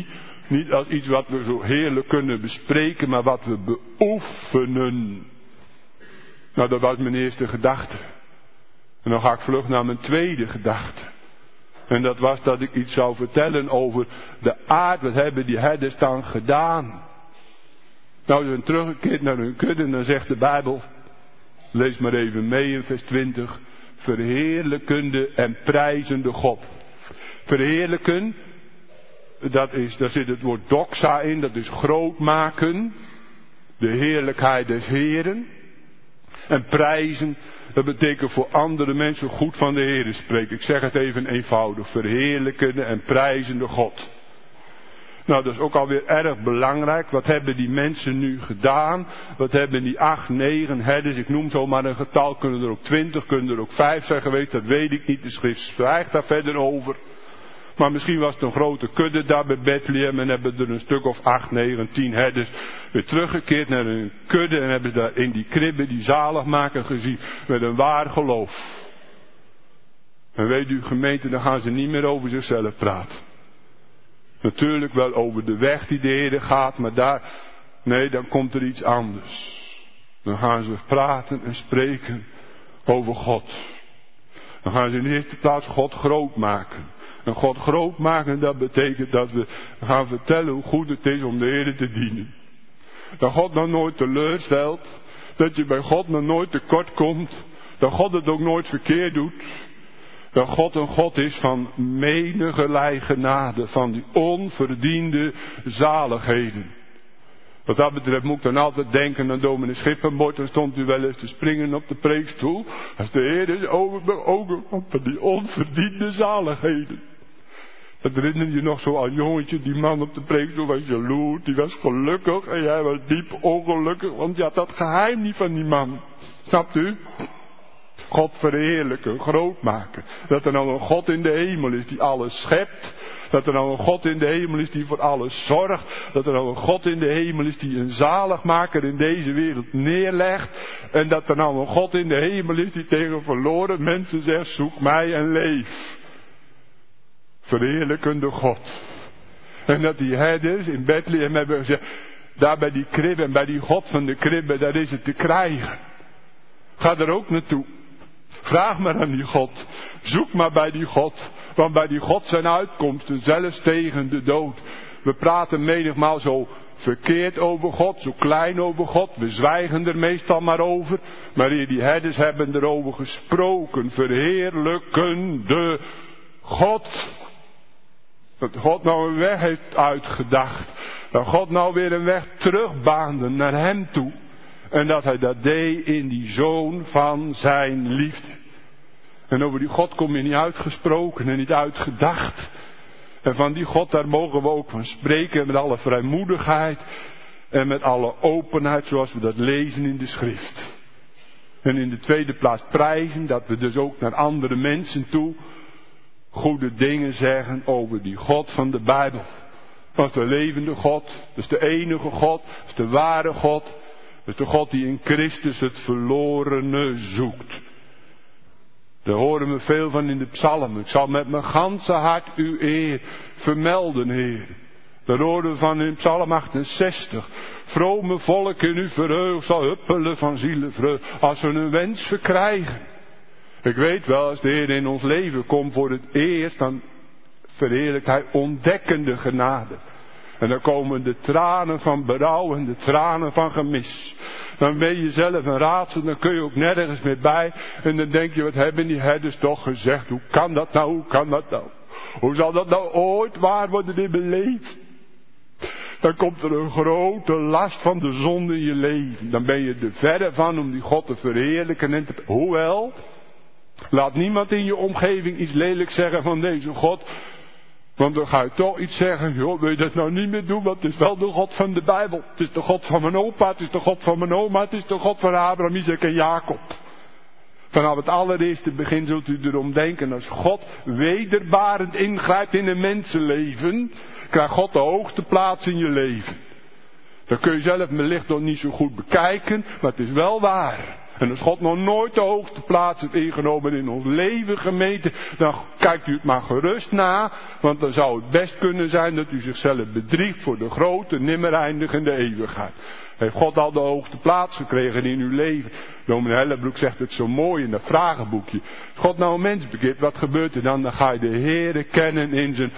Niet als iets wat we zo heerlijk kunnen bespreken, maar wat we beoefenen. Nou, dat was mijn eerste gedachte. En dan ga ik vlug naar mijn tweede gedachte. En dat was dat ik iets zou vertellen over de aard. Wat hebben die herders dan gedaan? Nou, ze zijn teruggekeerd naar hun kudde en dan zegt de Bijbel, lees maar even mee in vers 20. Verheerlijkende en prijzende God. Verheerlijken, daar zit het woord doxa in, dat is groot maken. De heerlijkheid des Heren. En prijzen, dat betekent voor andere mensen goed van de Heere spreken. Ik zeg het even eenvoudig. Verheerlijkende en prijzende God. Nou, dat is ook alweer erg belangrijk. Wat hebben die mensen nu gedaan? Wat hebben die 8, 9 herders? Ik noem zomaar een getal. Kunnen er ook 20, kunnen er ook 5 zijn geweest? Dat weet ik niet. De schrift zwijgt daar verder over. Maar misschien was het een grote kudde daar bij Bethlehem en hebben er een stuk of 8, 9, 10 herders weer teruggekeerd naar hun kudde en hebben daar in die kribben die zaligmaker gezien met een waar geloof. En weet u gemeente, dan gaan ze niet meer over zichzelf praten. Natuurlijk wel over de weg die de Heer gaat, maar dan komt er iets anders. Dan gaan ze praten en spreken over God. Dan gaan ze in de eerste plaats God groot maken. En God groot maken, dat betekent dat we gaan vertellen hoe goed het is om de Heer te dienen. Dat God nog nooit teleurstelt. Dat je bij God nog nooit tekort komt. Dat God het ook nooit verkeerd doet. Dat God een God is van menigerlei genade. Van die onverdiende zaligheden. Wat dat betreft moet ik dan altijd denken aan dominee Schippenbord. Dan stond u wel eens te springen op de preekstoel. Als de Heer is ogen van die onverdiende zaligheden. Dat herinner je nog zo aan jongetje, die man op de preekstoel was jaloers, die was gelukkig en jij was diep ongelukkig, want je had dat geheim niet van die man. Snapt u? God verheerlijken, groot maken. Dat er nou een God in de hemel is die alles schept. Dat er nou een God in de hemel is die voor alles zorgt. Dat er nou een God in de hemel is die een zaligmaker in deze wereld neerlegt. En dat er nou een God in de hemel is die tegen verloren mensen zegt, zoek mij en leef. Verheerlijkende God. En dat die herders in Bethlehem hebben gezegd, daar bij die kribbe en bij die God van de kribbe, daar is het te krijgen. Ga er ook naartoe. Vraag maar aan die God. Zoek maar bij die God. Want bij die God zijn uitkomsten, zelfs tegen de dood. We praten menigmaal zo verkeerd over God, zo klein over God. We zwijgen er meestal maar over. Maar hier die herders hebben erover gesproken. Verheerlijkende God. Dat God nou een weg heeft uitgedacht. Dat God nou weer een weg terugbaande naar hem toe. En dat hij dat deed in die zoon van zijn liefde. En over die God kom je niet uitgesproken en niet uitgedacht. En van die God daar mogen we ook van spreken met alle vrijmoedigheid. En met alle openheid zoals we dat lezen in de schrift. En in de tweede plaats prijzen dat we dus ook naar andere mensen toe goede dingen zeggen over die God van de Bijbel. Dat is de levende God, dat is de enige God, dat is de ware God. Dat is de God die in Christus het verlorene zoekt. Daar horen we veel van in de psalmen. Ik zal met mijn ganse hart uw eer vermelden, Heer. Daar horen we van in psalm 68. Vrome volk in uw verheugd zal huppelen van zielenvreugd als we een wens verkrijgen. Ik weet wel, als de Heer in ons leven komt voor het eerst, dan verheerlijkt hij ontdekkende genade. En dan komen de tranen van berouw en de tranen van gemis. Dan ben je zelf een raadsel, dan kun je ook nergens meer bij. En dan denk je, wat hebben die herders toch gezegd? Hoe kan dat nou? Hoe kan dat nou? Hoe zal dat nou ooit waar worden in mijn leven? Dan komt er een grote last van de zonde in je leven. Dan ben je er verre van om die God te verheerlijken. En hoewel, laat niemand in je omgeving iets lelijks zeggen van deze God. Want dan ga je toch iets zeggen, joh, wil je dat nou niet meer doen, want het is wel de God van de Bijbel. Het is de God van mijn opa, het is de God van mijn oma, het is de God van Abraham, Isaac en Jacob. Vanaf het allereerste begin zult u erom denken, als God wederbarend ingrijpt in een mensenleven, krijgt God de hoogste plaats in je leven. Dat kun je zelf wellicht nog niet zo goed bekijken, maar het is wel waar. En als God nog nooit de hoogste plaats heeft ingenomen in ons leven, gemeente, dan kijkt u het maar gerust na. Want dan zou het best kunnen zijn dat u zichzelf bedriegt voor de grote, nimmer eindigende eeuwigheid. Heeft God al de hoogste plaats gekregen in uw leven? Dominee Hellebroek zegt het zo mooi in dat vragenboekje. Als God nou een mens bekeert, wat gebeurt er dan? Dan ga je de Heere kennen in zijn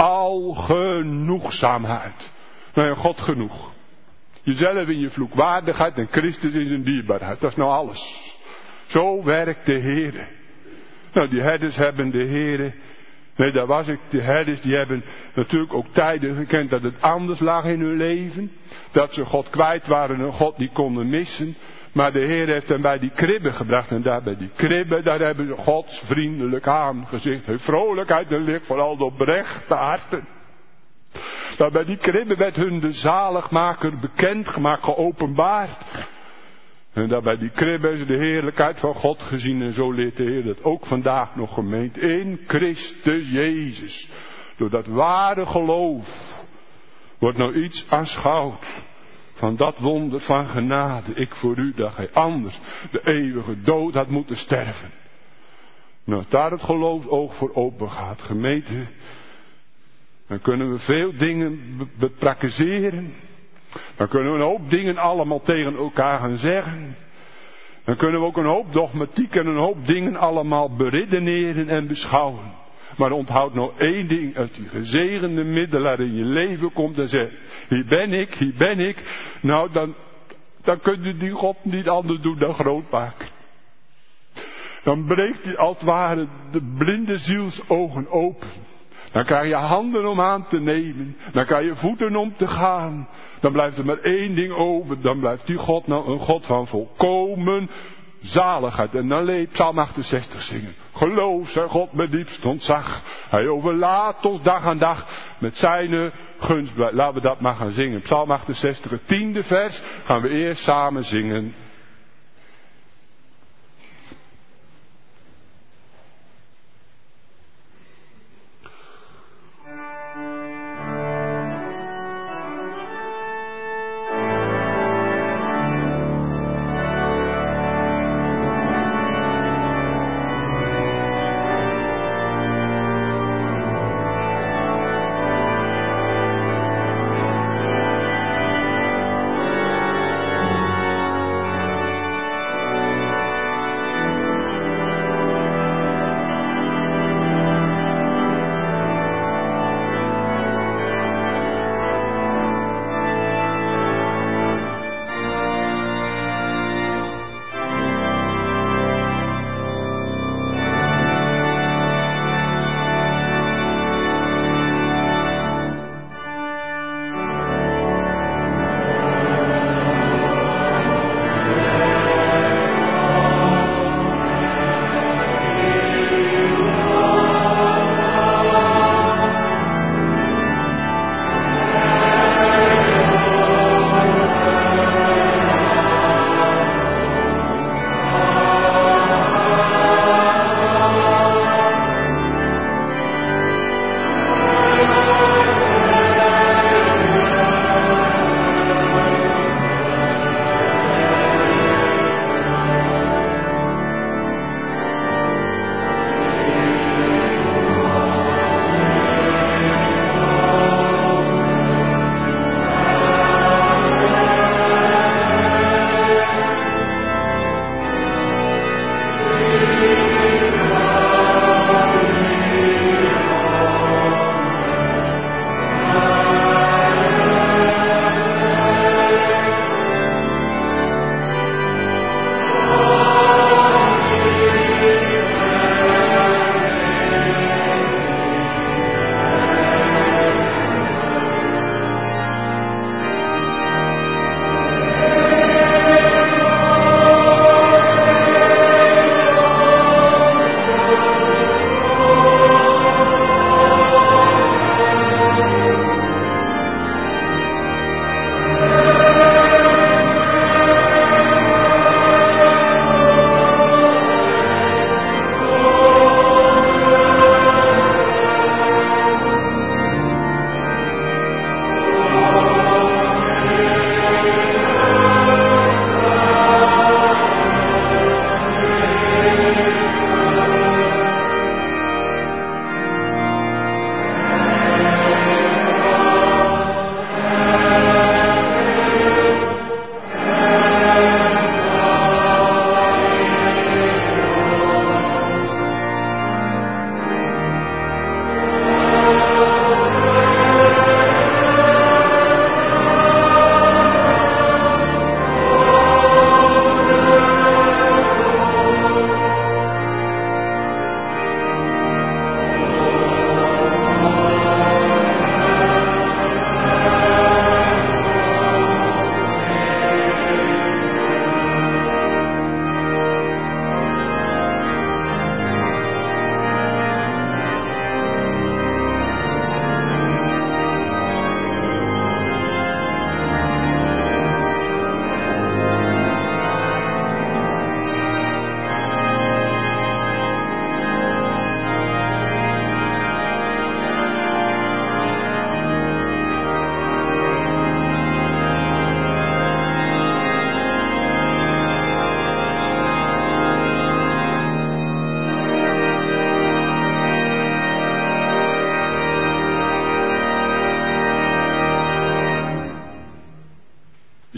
algenoegzaamheid. Nou ja, God genoeg. Jezelf in je vloekwaardigheid en Christus in zijn dierbaarheid. Dat is nou alles. Zo werkt de Heere. Nou, die herders hebben de Heere. Nee, daar was ik. De herders die hebben natuurlijk ook tijden gekend dat het anders lag in hun leven. Dat ze God kwijt waren en God niet konden missen. Maar de Heer heeft hen bij die kribben gebracht. En daar bij die kribben, daar hebben ze Gods vriendelijk aangezicht. Hun vrolijkheid en licht vooral de oprechte harten. Daar bij die kribben werd hun de zaligmaker bekendgemaakt, geopenbaard. En daar bij die kribben hebben ze de heerlijkheid van God gezien. En zo leert de Heer dat ook vandaag nog, gemeente. In Christus Jezus. Door dat ware geloof wordt nou iets aanschouwd. Van dat wonder van genade. Ik voor u dat gij anders de eeuwige dood had moeten sterven. Nou, als daar het geloofsoog voor open gaat, gemeente. Dan kunnen we veel dingen beprakkezeren. Dan kunnen we een hoop dingen allemaal tegen elkaar gaan zeggen. Dan kunnen we ook een hoop dogmatiek en een hoop dingen allemaal beredeneren en beschouwen. Maar onthoud nou één ding. Als die gezegende middelaar in je leven komt en zegt, hier ben ik, hier ben ik. Nou, dan kun je die God niet anders doen dan groot maken. Dan breekt hij als het ware de blinde zielsogen open. Dan krijg je handen om aan te nemen. Dan krijg je voeten om te gaan. Dan blijft er maar één ding over. Dan blijft die God nou een God van volkomen zaligheid. En dan leed Psalm 68 zingen. Geloof, zei God met diepst ontzag. Hij overlaat ons dag aan dag met zijn gunst. Laten we dat maar gaan zingen. Psalm 68, het 10e vers. Gaan we eerst samen zingen.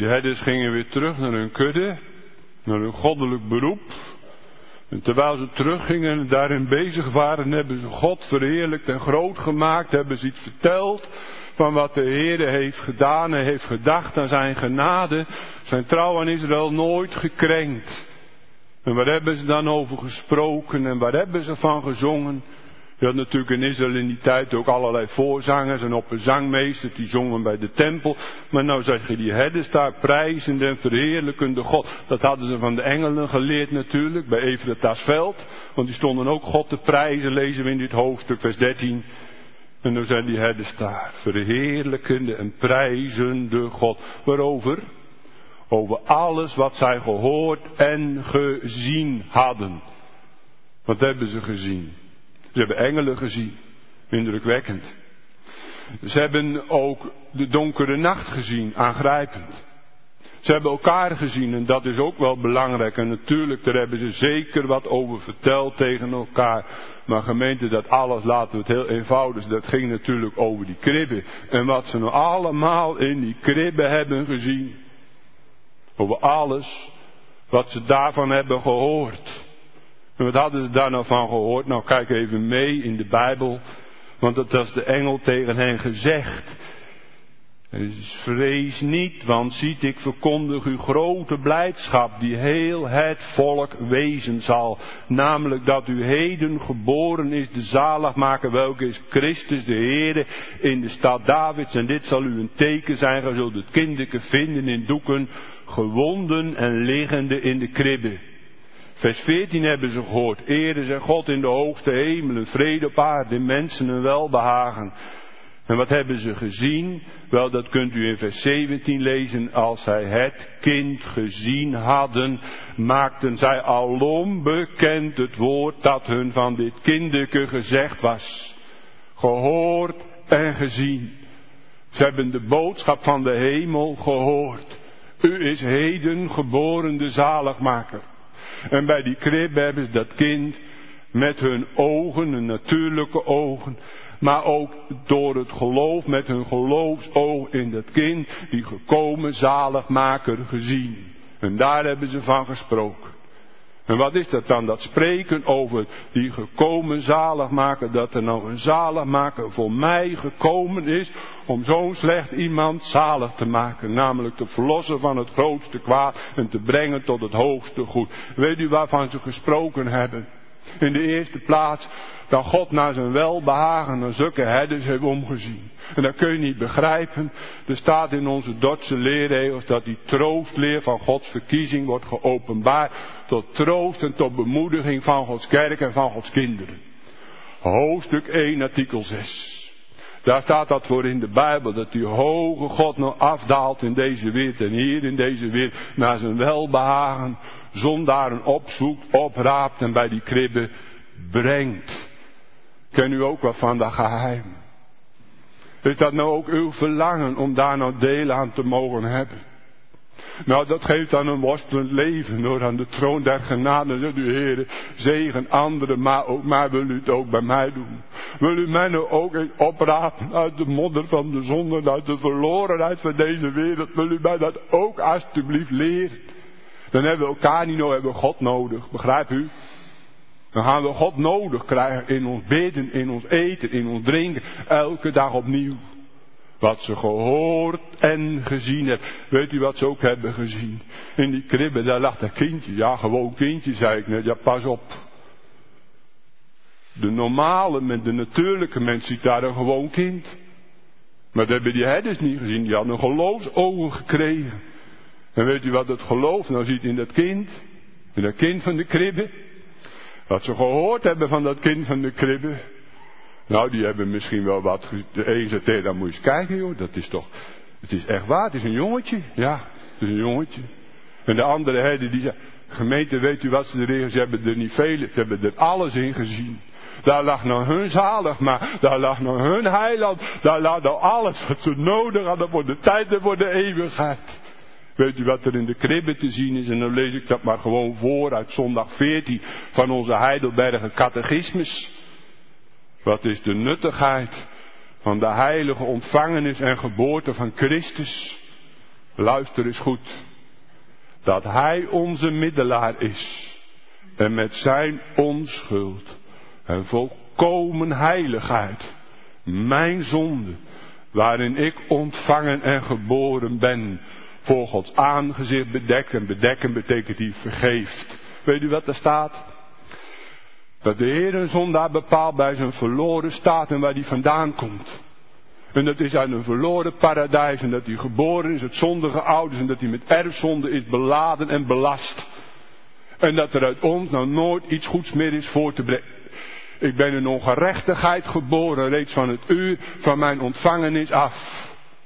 herders gingen weer terug naar hun kudde, naar hun goddelijk beroep. En terwijl ze teruggingen en daarin bezig waren, hebben ze God verheerlijkt en groot gemaakt. Hebben ze iets verteld van wat de Heer heeft gedaan en heeft gedacht aan zijn genade. Zijn trouw aan Israël nooit gekrenkt. En waar hebben ze dan over gesproken en waar hebben ze van gezongen? Je had natuurlijk in Israël in die tijd ook allerlei voorzangers en opperzangmeesters die zongen bij de tempel. Maar nou zeg je die herders daar prijzende en verheerlijkende God. Dat hadden ze van de engelen geleerd natuurlijk bij Efratas veld. Want die stonden ook God te prijzen, lezen we in dit hoofdstuk vers 13. En dan zijn die herders daar verheerlijkende en prijzende God. Waarover? Over alles wat zij gehoord en gezien hadden. Wat hebben ze gezien? Ze hebben engelen gezien. Indrukwekkend. Ze hebben ook de donkere nacht gezien. Aangrijpend. Ze hebben elkaar gezien en dat is ook wel belangrijk. En natuurlijk, daar hebben ze zeker wat over verteld tegen elkaar. Maar gemeente, dat alles, laten we het heel eenvoudig. Dat ging natuurlijk over die kribben. En wat ze nou allemaal in die kribben hebben gezien. Over alles wat ze daarvan hebben gehoord. En wat hadden ze daar nou van gehoord? Nou, kijk even mee in de Bijbel. Want dat was de engel tegen hen gezegd. Dus vrees niet, want ziet, ik verkondig u grote blijdschap die heel het volk wezen zal. Namelijk dat u heden geboren is de zaligmaker, welke is Christus de Heere in de stad Davids. En dit zal u een teken zijn, gij zult het kinderke vinden in doeken, gewonden en liggende in de kribbe. Vers 14 hebben ze gehoord. Ere zij God in de hoogste hemelen, vrede op aarde, in mensen een welbehagen. En wat hebben ze gezien? Wel, dat kunt u in vers 17 lezen. Als zij het kind gezien hadden, maakten zij alom bekend het woord dat hun van dit kinderke gezegd was. Gehoord en gezien. Ze hebben de boodschap van de hemel gehoord. U is heden geboren de zaligmaker. En bij die kribbe hebben ze dat kind met hun ogen, hun natuurlijke ogen, maar ook door het geloof, met hun geloofsoog in dat kind, die gekomen zaligmaker gezien. En daar hebben ze van gesproken. En wat is dat dan? Dat spreken over die gekomen zaligmaker, dat er nou een zaligmaker voor mij gekomen is om zo'n slecht iemand zalig te maken. Namelijk te verlossen van het grootste kwaad en te brengen tot het hoogste goed. Weet u waarvan ze gesproken hebben? In de eerste plaats dat God naar zijn welbehagen naar zulke herders heeft omgezien. En dat kun je niet begrijpen. Er staat in onze Dordtse leerregels dat die troostleer van Gods verkiezing wordt geopenbaard tot troost en tot bemoediging van Gods kerk en van Gods kinderen. Hoofdstuk 1, artikel 6. Daar staat dat voor in de Bijbel, dat die hoge God nou afdaalt in deze wereld en hier in deze wereld naar zijn welbehagen, zondaren opzoekt, opraapt en bij die kribben brengt. Ken u ook wat van dat geheim? Is dat nou ook uw verlangen om daar nou deel aan te mogen hebben? Nou, dat geeft dan een worstelend leven door aan de troon der genade. Zegt u, Heere, zegen anderen, maar ook mij wil u het ook bij mij doen. Wil u mij nou ook eens oprapen uit de modder van de zonde, uit de verlorenheid van deze wereld. Wil u mij dat ook alstublieft leren? Dan hebben we elkaar niet nodig, hebben we God nodig. Begrijpt u? Dan gaan we God nodig krijgen in ons bidden, in ons eten, in ons drinken. Elke dag opnieuw. Wat ze gehoord en gezien hebben. Weet u wat ze ook hebben gezien? In die kribbe, daar lag dat kindje. Ja, gewoon kindje, zei ik net. Ja, pas op. De normale, de natuurlijke mens ziet daar een gewoon kind. Maar dat hebben die herders niet gezien. Die hadden een geloofsogen gekregen. En weet u wat het geloof nou ziet in dat kind? In dat kind van de kribbe? Wat ze gehoord hebben van dat kind van de kribbe. Nou, die hebben misschien wel wat. De een zei, dan moet je eens kijken, joh. Dat is toch. Het is echt waar, het is een jongetje. Ja, het is een jongetje. En de andere herder die zei, gemeente, weet u wat ze erin? Ze hebben er niet veel, ze hebben er alles in gezien. Daar lag nou hun zalig, maar daar lag nou hun heiland. Daar lag nou alles wat ze nodig hadden voor de tijd en voor de eeuwigheid. Weet u wat er in de kribbe te zien is? En dan lees ik dat maar gewoon voor uit zondag 14 van onze Heidelberger catechismus. Wat is de nuttigheid van de heilige ontvangenis en geboorte van Christus? luister eens goed, dat hij onze middelaar is en met zijn onschuld en volkomen heiligheid mijn zonde, waarin ik ontvangen en geboren ben, voor Gods aangezicht bedekt. En bedekken betekent hij vergeeft. Weet u wat er staat? Dat de Heer een zondaar bepaalt bij zijn verloren staat en waar hij vandaan komt. En dat is uit een verloren paradijs en dat hij geboren is uit zondige ouders en dat hij met erfzonde is beladen en belast. En dat er uit ons nou nooit iets goeds meer is voor te brengen. Ik ben in ongerechtigheid geboren reeds van het uur van mijn ontvangenis af.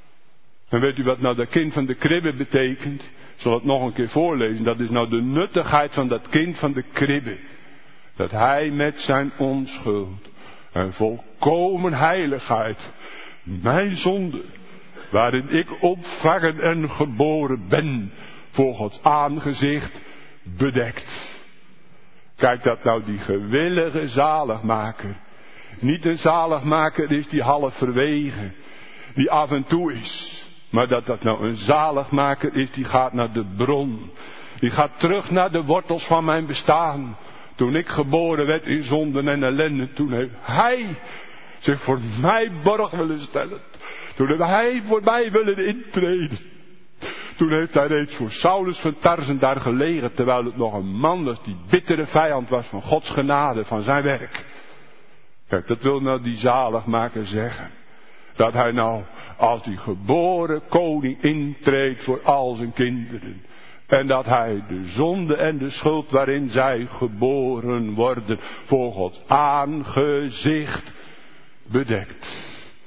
En weet u wat nou dat kind van de kribbe betekent? Ik zal het nog een keer voorlezen. Dat is nou de nuttigheid van dat kind van de kribbe. Dat hij met zijn onschuld en volkomen heiligheid mijn zonde, waarin ik ontvangen en geboren ben, voor Gods aangezicht bedekt. Kijk, dat nou die gewillige zaligmaker niet een zaligmaker is die half verwegen, die af en toe is. Maar dat dat nou een zaligmaker is die gaat naar de bron. Die gaat terug naar de wortels van mijn bestaan. Toen ik geboren werd in zonden en ellende, toen heeft hij zich voor mij borg willen stellen. Toen heeft hij voor mij willen intreden. Toen heeft hij reeds voor Saulus van Tarsen daar gelegen, terwijl het nog een man was die bittere vijand was van Gods genade, van zijn werk. Kijk, dat wil nou die zaligmaker zeggen. Dat hij nou als die geboren koning intreedt voor al zijn kinderen. En dat hij de zonde en de schuld waarin zij geboren worden voor Gods aangezicht bedekt.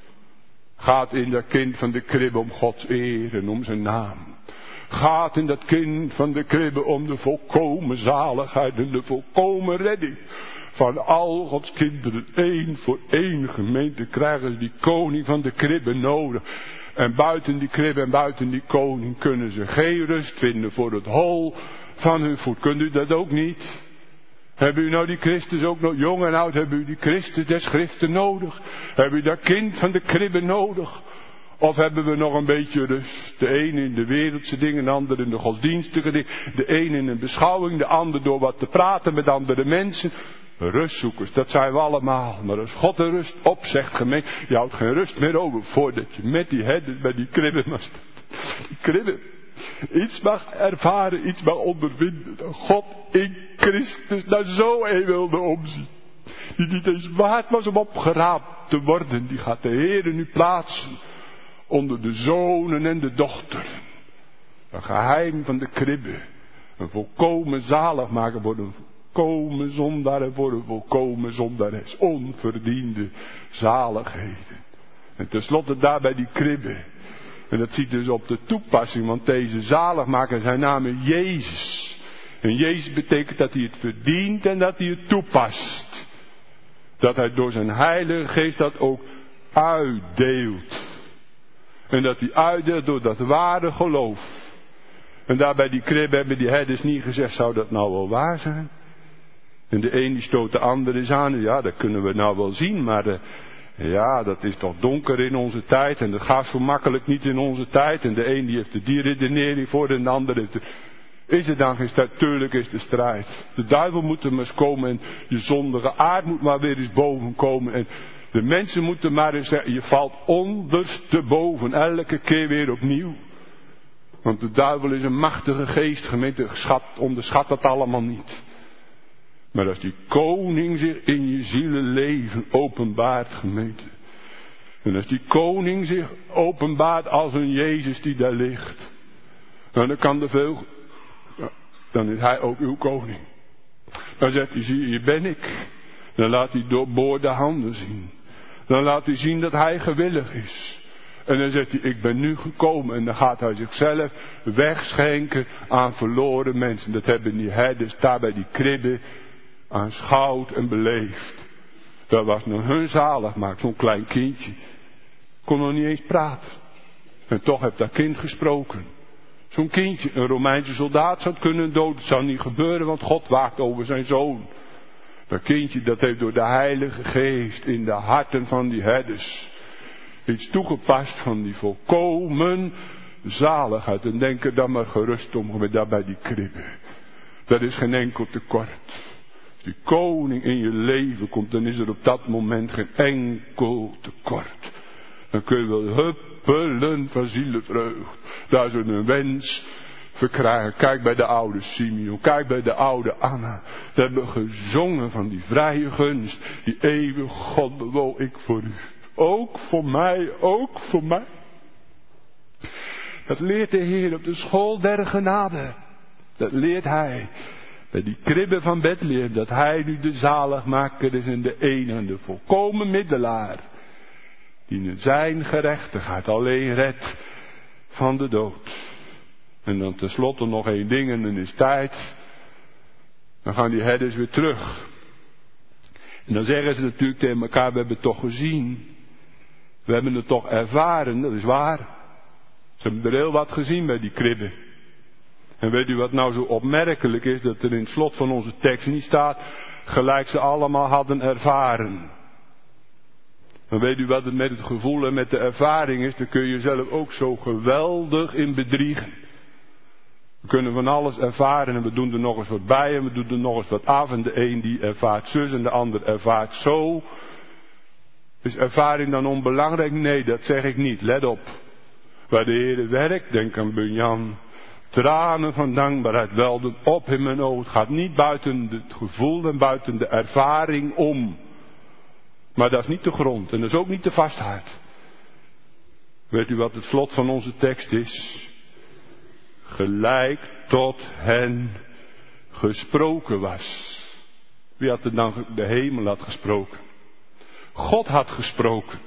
Gaat in dat kind van de kribbe om Gods eer en om zijn naam. Gaat in dat kind van de kribbe om de volkomen zaligheid en de volkomen redding van al Gods kinderen. Één voor één gemeente krijgen ze die koning van de kribbe nodig. En buiten die kribbe en buiten die koning kunnen ze geen rust vinden voor het hol van hun voet. Kunt u dat ook niet? Hebben u nou die Christus ook nog, jong en oud, hebben u die Christus der Schriften nodig? Hebben u dat kind van de kribbe nodig? Of hebben we nog een beetje rust? De een in de wereldse dingen, de ander in de godsdienstige dingen. De een in een beschouwing, de ander door wat te praten met andere mensen. Rustzoekers, dat zijn we allemaal. Maar als God de rust opzegt, gemeente, je houdt geen rust meer over voordat je met die herders bij die kribbe mag staan. Die kribbe iets mag ervaren, iets mag ondervinden. Dat God in Christus naar zo een wilde omzien. Die niet eens waard was om opgeraapt te worden. Die gaat de Heer nu plaatsen onder de zonen en de dochteren. Een geheim van de kribbe. Een volkomen zaligmaker voor een volkomen zondaar en voor een volkomen zondares. Onverdiende zaligheden. En tenslotte daar bij die kribbe. En dat ziet dus op de toepassing, want deze zaligmaker, zijn naam is Jezus. En Jezus betekent dat hij het verdient en dat hij het toepast. Dat hij door zijn Heilige Geest dat ook uitdeelt. En dat hij uitdeelt door dat ware geloof. En daar bij die kribbe hebben die herders niet gezegd, zou dat nou wel waar zijn? En de een die stoot de ander eens aan. Ja, dat kunnen we nou wel zien, maar ja, dat is toch donker in onze tijd. En dat gaat zo makkelijk niet in onze tijd. En de een die heeft die redenering voor en de ander heeft de... Is er dan geen strijd? Tuurlijk is de strijd. De duivel moet er maar eens komen en je zondige aard moet maar weer eens boven komen. En de mensen moeten maar eens zeggen, je valt ondersteboven, elke keer weer opnieuw. Want de duivel is een machtige geest, gemeente, onderschat dat allemaal niet. Maar als die koning zich in je zielenleven openbaart, gemeente. En als die koning zich openbaart als een Jezus die daar ligt. Nou, dan kan er veel. Dan is hij ook uw koning. Dan zegt hij, zie je, hier ben ik. Dan laat hij doorboorde handen zien. Dan laat hij zien dat hij gewillig is. En dan zegt hij, ik ben nu gekomen. En dan gaat hij zichzelf wegschenken aan verloren mensen. Dat hebben die herders daar bij die kribbe aanschouwd en beleefd. Dat was nog hun zaligmaker, zo'n klein kindje. Kon nog niet eens praten. En toch heeft dat kind gesproken. Zo'n kindje, een Romeinse soldaat zou het kunnen doden. Het zou niet gebeuren, want God waakt over zijn zoon. Dat kindje, dat heeft door de Heilige Geest in de harten van die herders iets toegepast van die volkomen zaligheid. En denk er dan maar gerust om met daar bij die kribbe. Dat is geen enkel tekort. Als die koning in je leven komt, dan is er op dat moment geen enkel tekort. Dan kun je wel huppelen van zielenvreugd. Daar zullen een wens verkrijgen. Kijk bij de oude Simeon. Kijk bij de oude Anna. We hebben gezongen van die vrije gunst. Die eeuwige God bewoog ik voor u. Ook voor mij, ook voor mij. Dat leert de Heer op de school der genade. Dat leert Hij. Bij die kribbe van Bethlehem. Dat Hij nu de zaligmaker is en de enige volkomen middelaar. Die in zijn gerechtigheid alleen redt van de dood. En dan tenslotte nog één ding en dan is tijd. Dan gaan die herders weer terug. En dan zeggen ze natuurlijk tegen elkaar, we hebben het toch gezien. We hebben het toch ervaren, dat is waar. Ze hebben er heel wat gezien bij die kribben. En weet u wat nou zo opmerkelijk is, dat er in het slot van onze tekst niet staat, gelijk ze allemaal hadden ervaren. Dan weet u wat het met het gevoel en met de ervaring is, daar kun je jezelf ook zo geweldig in bedriegen. We kunnen van alles ervaren en we doen er nog eens wat bij en we doen er nog eens wat af. En de een die ervaart zus en de ander ervaart zo. Is ervaring dan onbelangrijk? Nee, dat zeg ik niet. Let op. Waar de Heer werkt, denk aan Bunyan. Tranen van dankbaarheid welden op in mijn oog. Het gaat niet buiten het gevoel en buiten de ervaring om. Maar dat is niet de grond en dat is ook niet de vastheid. Weet u wat het slot van onze tekst is? Gelijk tot hen gesproken was. Wie had er dan de hemel had gesproken? God had gesproken.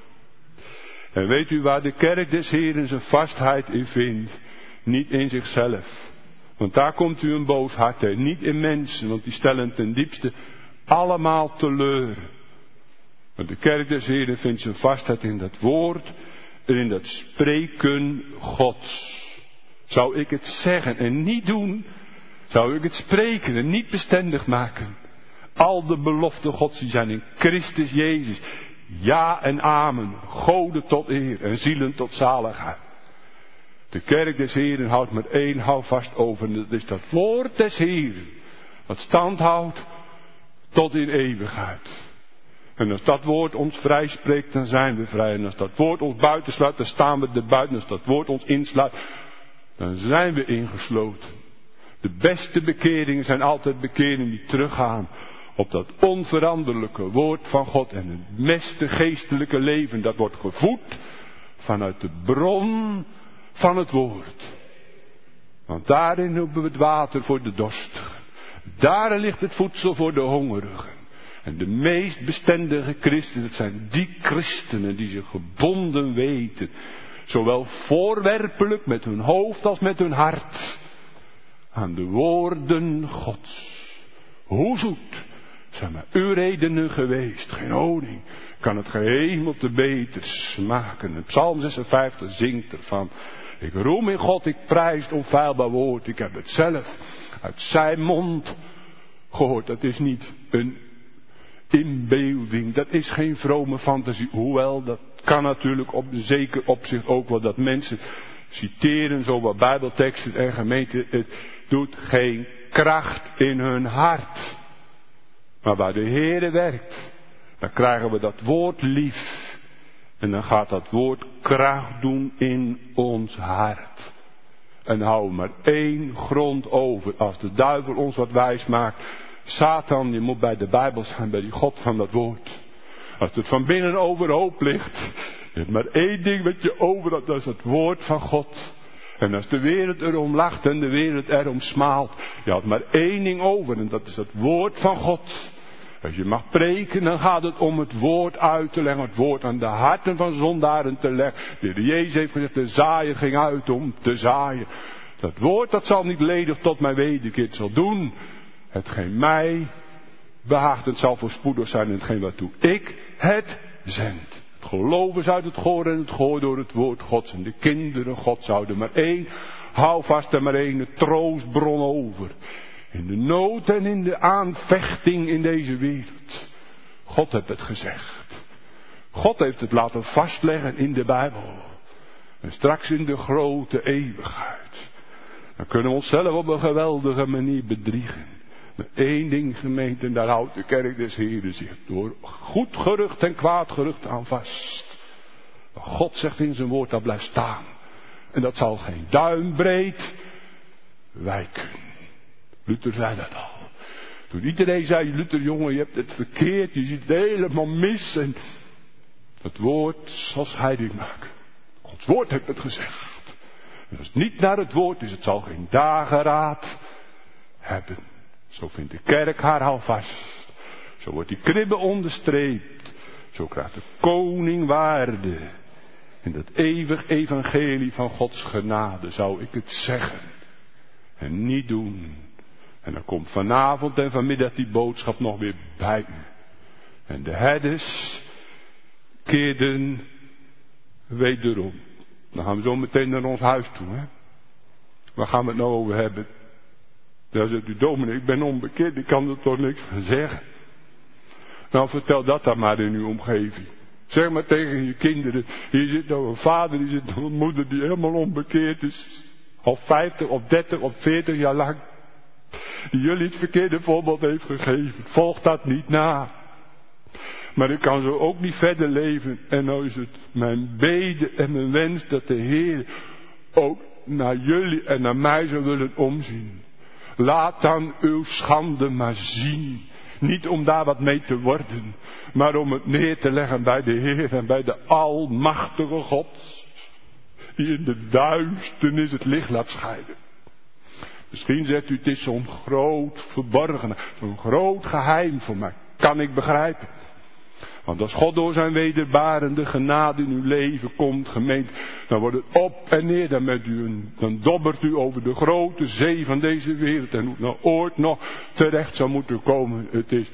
En weet u waar de kerk des Heeren zijn vastheid in vindt? Niet in zichzelf. Want daar komt u een boos hart in. Niet in mensen, want die stellen ten diepste allemaal teleur. Want de kerk des Heeren vindt zijn vastheid in dat woord en in dat spreken Gods. Zou ik het zeggen en niet doen, zou ik het spreken en niet bestendig maken. Al de beloften Gods die zijn in Christus Jezus. Ja en amen. Goden tot eer en zielen tot zaligheid. De kerk des Heeren houdt maar één houvast over. En dat is dat woord des Heeren. Wat stand houdt tot in eeuwigheid. En als dat woord ons vrij spreekt, dan zijn we vrij. En als dat woord ons buitensluit, dan staan we er buiten. Als dat woord ons insluit, dan zijn we ingesloten. De beste bekeringen zijn altijd bekeringen die teruggaan op dat onveranderlijke woord van God. En het beste geestelijke leven, dat wordt gevoed vanuit de bron van het woord. Want daarin hebben we het water voor de dorstigen. Daarin ligt het voedsel voor de hongerigen. En de meest bestendige christenen, dat zijn die christenen die zich gebonden weten. Zowel voorwerpelijk met hun hoofd als met hun hart. Aan de woorden Gods. Hoe zoet zijn maar uw redenen geweest. Geen honing kan het gehemelte beter smaken. En Psalm 56 zingt ervan. Ik roem in God, ik prijs het onfeilbaar woord. Ik heb het zelf uit zijn mond gehoord. Dat is niet een inbeelding. Dat is geen vrome fantasie. Hoewel, dat kan natuurlijk op zeker opzicht ook wel dat mensen citeren, zo wat bijbelteksten en gemeenten. Het doet geen kracht in hun hart. Maar waar de Heere werkt, dan krijgen we dat woord lief. En dan gaat dat woord kracht doen in ons hart. En houden we maar één grond over. Als de duivel ons wat wijs maakt. Satan, je moet bij de Bijbel zijn, bij die God van dat woord. Als het van binnen overhoop ligt. Je hebt maar één ding wat je over hebt, dat is het woord van God. En als de wereld erom lacht en de wereld erom smaalt. Je had maar één ding over en dat is het woord van God. Als je mag preken, dan gaat het om het woord uit te leggen. Het woord aan de harten van zondaren te leggen. De Heer Jezus heeft gezegd, de zaaier ging uit om te zaaien. Dat woord, dat zal niet ledig tot mijn wederkeer. Het zal doen hetgeen mij behaagt. Het zal voorspoedig zijn in hetgeen waartoe ik het zend. Het geloof is uit het goor en het goor door het woord Gods. En de kinderen Gods houden maar één houvast en maar één troostbron over. In de nood en in de aanvechting in deze wereld. God heeft het gezegd. God heeft het laten vastleggen in de Bijbel. En straks in de grote eeuwigheid. Dan kunnen we onszelf op een geweldige manier bedriegen. Maar één ding, gemeente, en daar houdt de kerk des Heren zich door goed gerucht en kwaad gerucht aan vast. God zegt in zijn woord, dat blijft staan. En dat zal geen duimbreed wijken. Luther zei dat al. Toen iedereen zei, Luther jongen, je hebt het verkeerd, je ziet het helemaal mis. En het woord zal scheiding maken. Gods woord heeft het gezegd. En als het niet naar het woord is, het zal geen dageraad hebben. Zo vindt de kerk haar houvast. Zo wordt die kribbe onderstreept. Zo krijgt de koning waarde. In dat eeuwig evangelie van Gods genade zou ik het zeggen. En niet doen. En dan komt vanavond en vanmiddag die boodschap nog weer bij u. En de herders keerden wederom. Dan gaan we zo meteen naar ons huis toe. Hè? Waar gaan we het nou over hebben? Dan zegt u, dominee, ik ben onbekend, ik kan er toch niks van zeggen. Nou, vertel dat dan maar in uw omgeving. Zeg maar tegen je kinderen, hier zit nou een vader, hier zit nou een moeder die helemaal onbekeerd is. Al 50 of 30 of 40 jaar lang. Die jullie het verkeerde voorbeeld heeft gegeven. Volg dat niet na. Maar ik kan zo ook niet verder leven. En nou is het mijn bede en mijn wens dat de Heer ook naar jullie en naar mij zou willen omzien. Laat dan uw schande maar zien. Niet om daar wat mee te worden. Maar om het neer te leggen bij de Heer en bij de almachtige God. Die in de duisternis het licht laat schijnen. Misschien zegt u, het is zo'n groot verborgen, zo'n groot geheim voor mij. Kan ik begrijpen. Want als God door zijn wederbarende genade in uw leven komt, gemeente, dan wordt het op en neer. Dan dobbert u over de grote zee van deze wereld. En hoe het nou ooit nog terecht zou moeten komen. Het is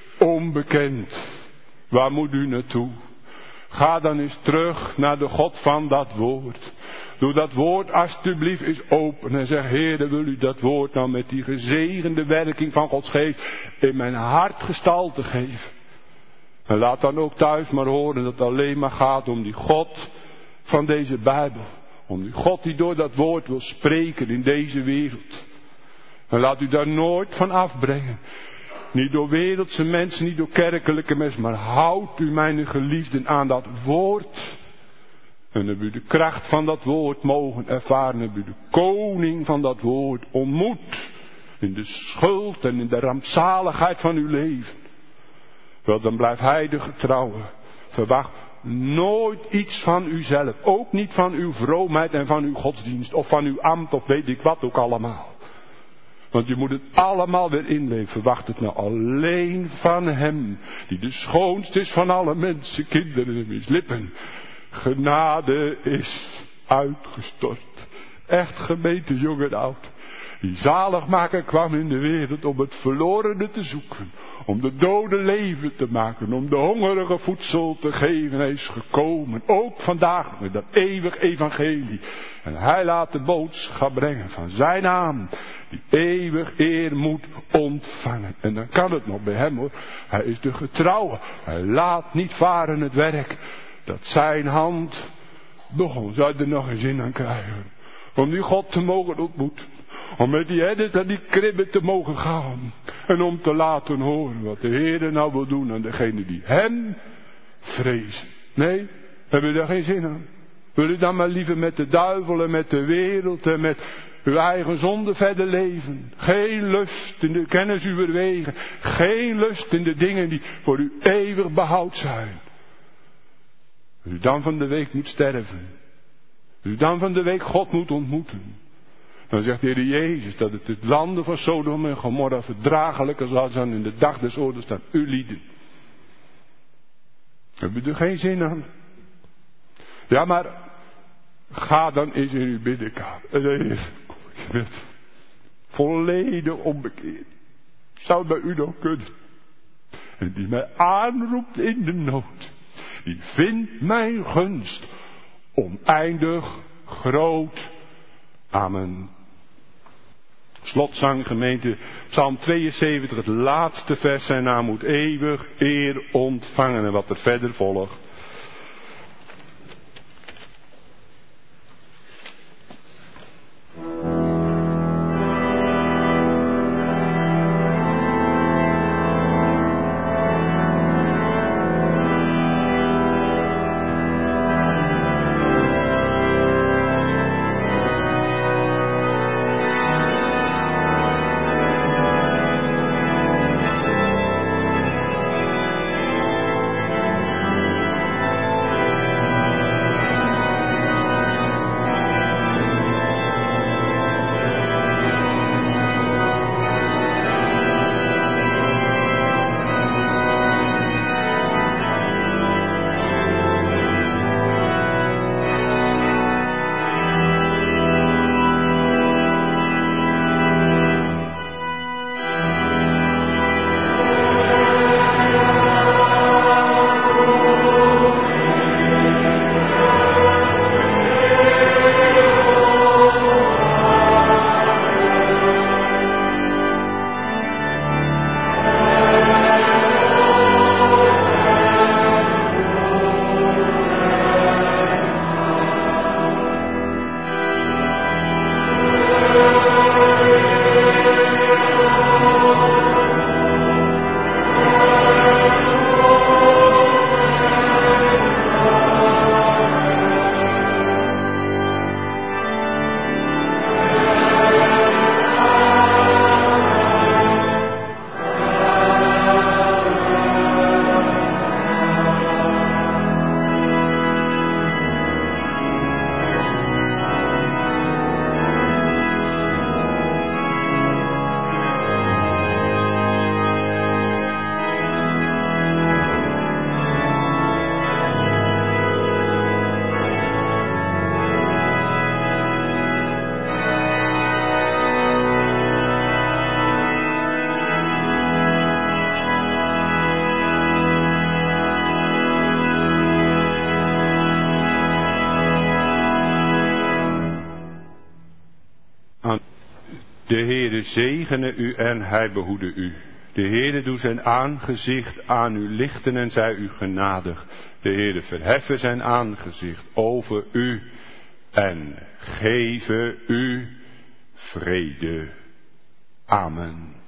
onbekend. Waar moet u naartoe? Ga dan eens terug naar de God van dat woord. Doe dat woord alsjeblieft eens open en zeg, Heer, wil u dat woord nou met die gezegende werking van Gods geest in mijn hart gestalte geven. En laat dan ook thuis maar horen dat het alleen maar gaat om die God van deze Bijbel. Om die God die door dat woord wil spreken in deze wereld. En laat u daar nooit van afbrengen. Niet door wereldse mensen, niet door kerkelijke mensen, maar houdt u mijn geliefden aan dat woord. En heb u de kracht van dat woord mogen ervaren. Heb u de koning van dat woord ontmoet. In de schuld en in de rampzaligheid van uw leven. Wel, dan blijft hij de getrouwe. Verwacht nooit iets van uzelf. Ook niet van uw vroomheid en van uw godsdienst. Of van uw ambt of weet ik wat ook allemaal. Want je moet het allemaal weer inleven. Verwacht het nou alleen van hem. Die de schoonste is van alle mensen, kinderen en wiens lippen genade is uitgestort. Echt gemeente, jong en oud. Die zaligmaker kwam in de wereld om het verlorene te zoeken. Om de doden leven te maken. Om de hongerige voedsel te geven. Hij is gekomen. Ook vandaag met dat eeuwig evangelie. En hij laat de boodschap brengen van zijn naam. Die eeuwig eer moet ontvangen. En dan kan het nog bij hem hoor. Hij is de getrouwe. Hij laat niet varen het werk. Dat zijn hand begon. Zou je er nog een zin aan krijgen. Om die God te mogen ontmoeten. Om met die herders naar die kribben te mogen gaan. En om te laten horen wat de Heer nou wil doen aan degene die hem vrezen. Nee, hebben we daar geen zin aan. Wil u dan maar liever met de duivel en met de wereld en met uw eigen zonde verder leven. Geen lust in de kennis uw wegen. Geen lust in de dingen die voor u eeuwig behoud zijn. Als u dan van de week moet sterven. Als u dan van de week God moet ontmoeten. Dan zegt de Heer Jezus dat het landen van Sodom en Gomorra verdragelijker zal zijn in de dag des oordeels dan uw lieden. Heb u er geen zin aan? Ja, maar ga dan eens in uw binnenkamer. En dan is je bent volledig onbekeerd. Zou het bij u nog kunnen? En die mij aanroept in de nood. Die vindt mijn gunst oneindig groot. Amen. Slotzang gemeente, Psalm 72, het laatste vers, zijn naam moet eeuwig eer ontvangen. En wat er verder volgt. De Heere zegene u en hij behoede u. De Heere doe zijn aangezicht aan u lichten en zij u genadig. De Heere verheffe zijn aangezicht over u en geven u vrede. Amen.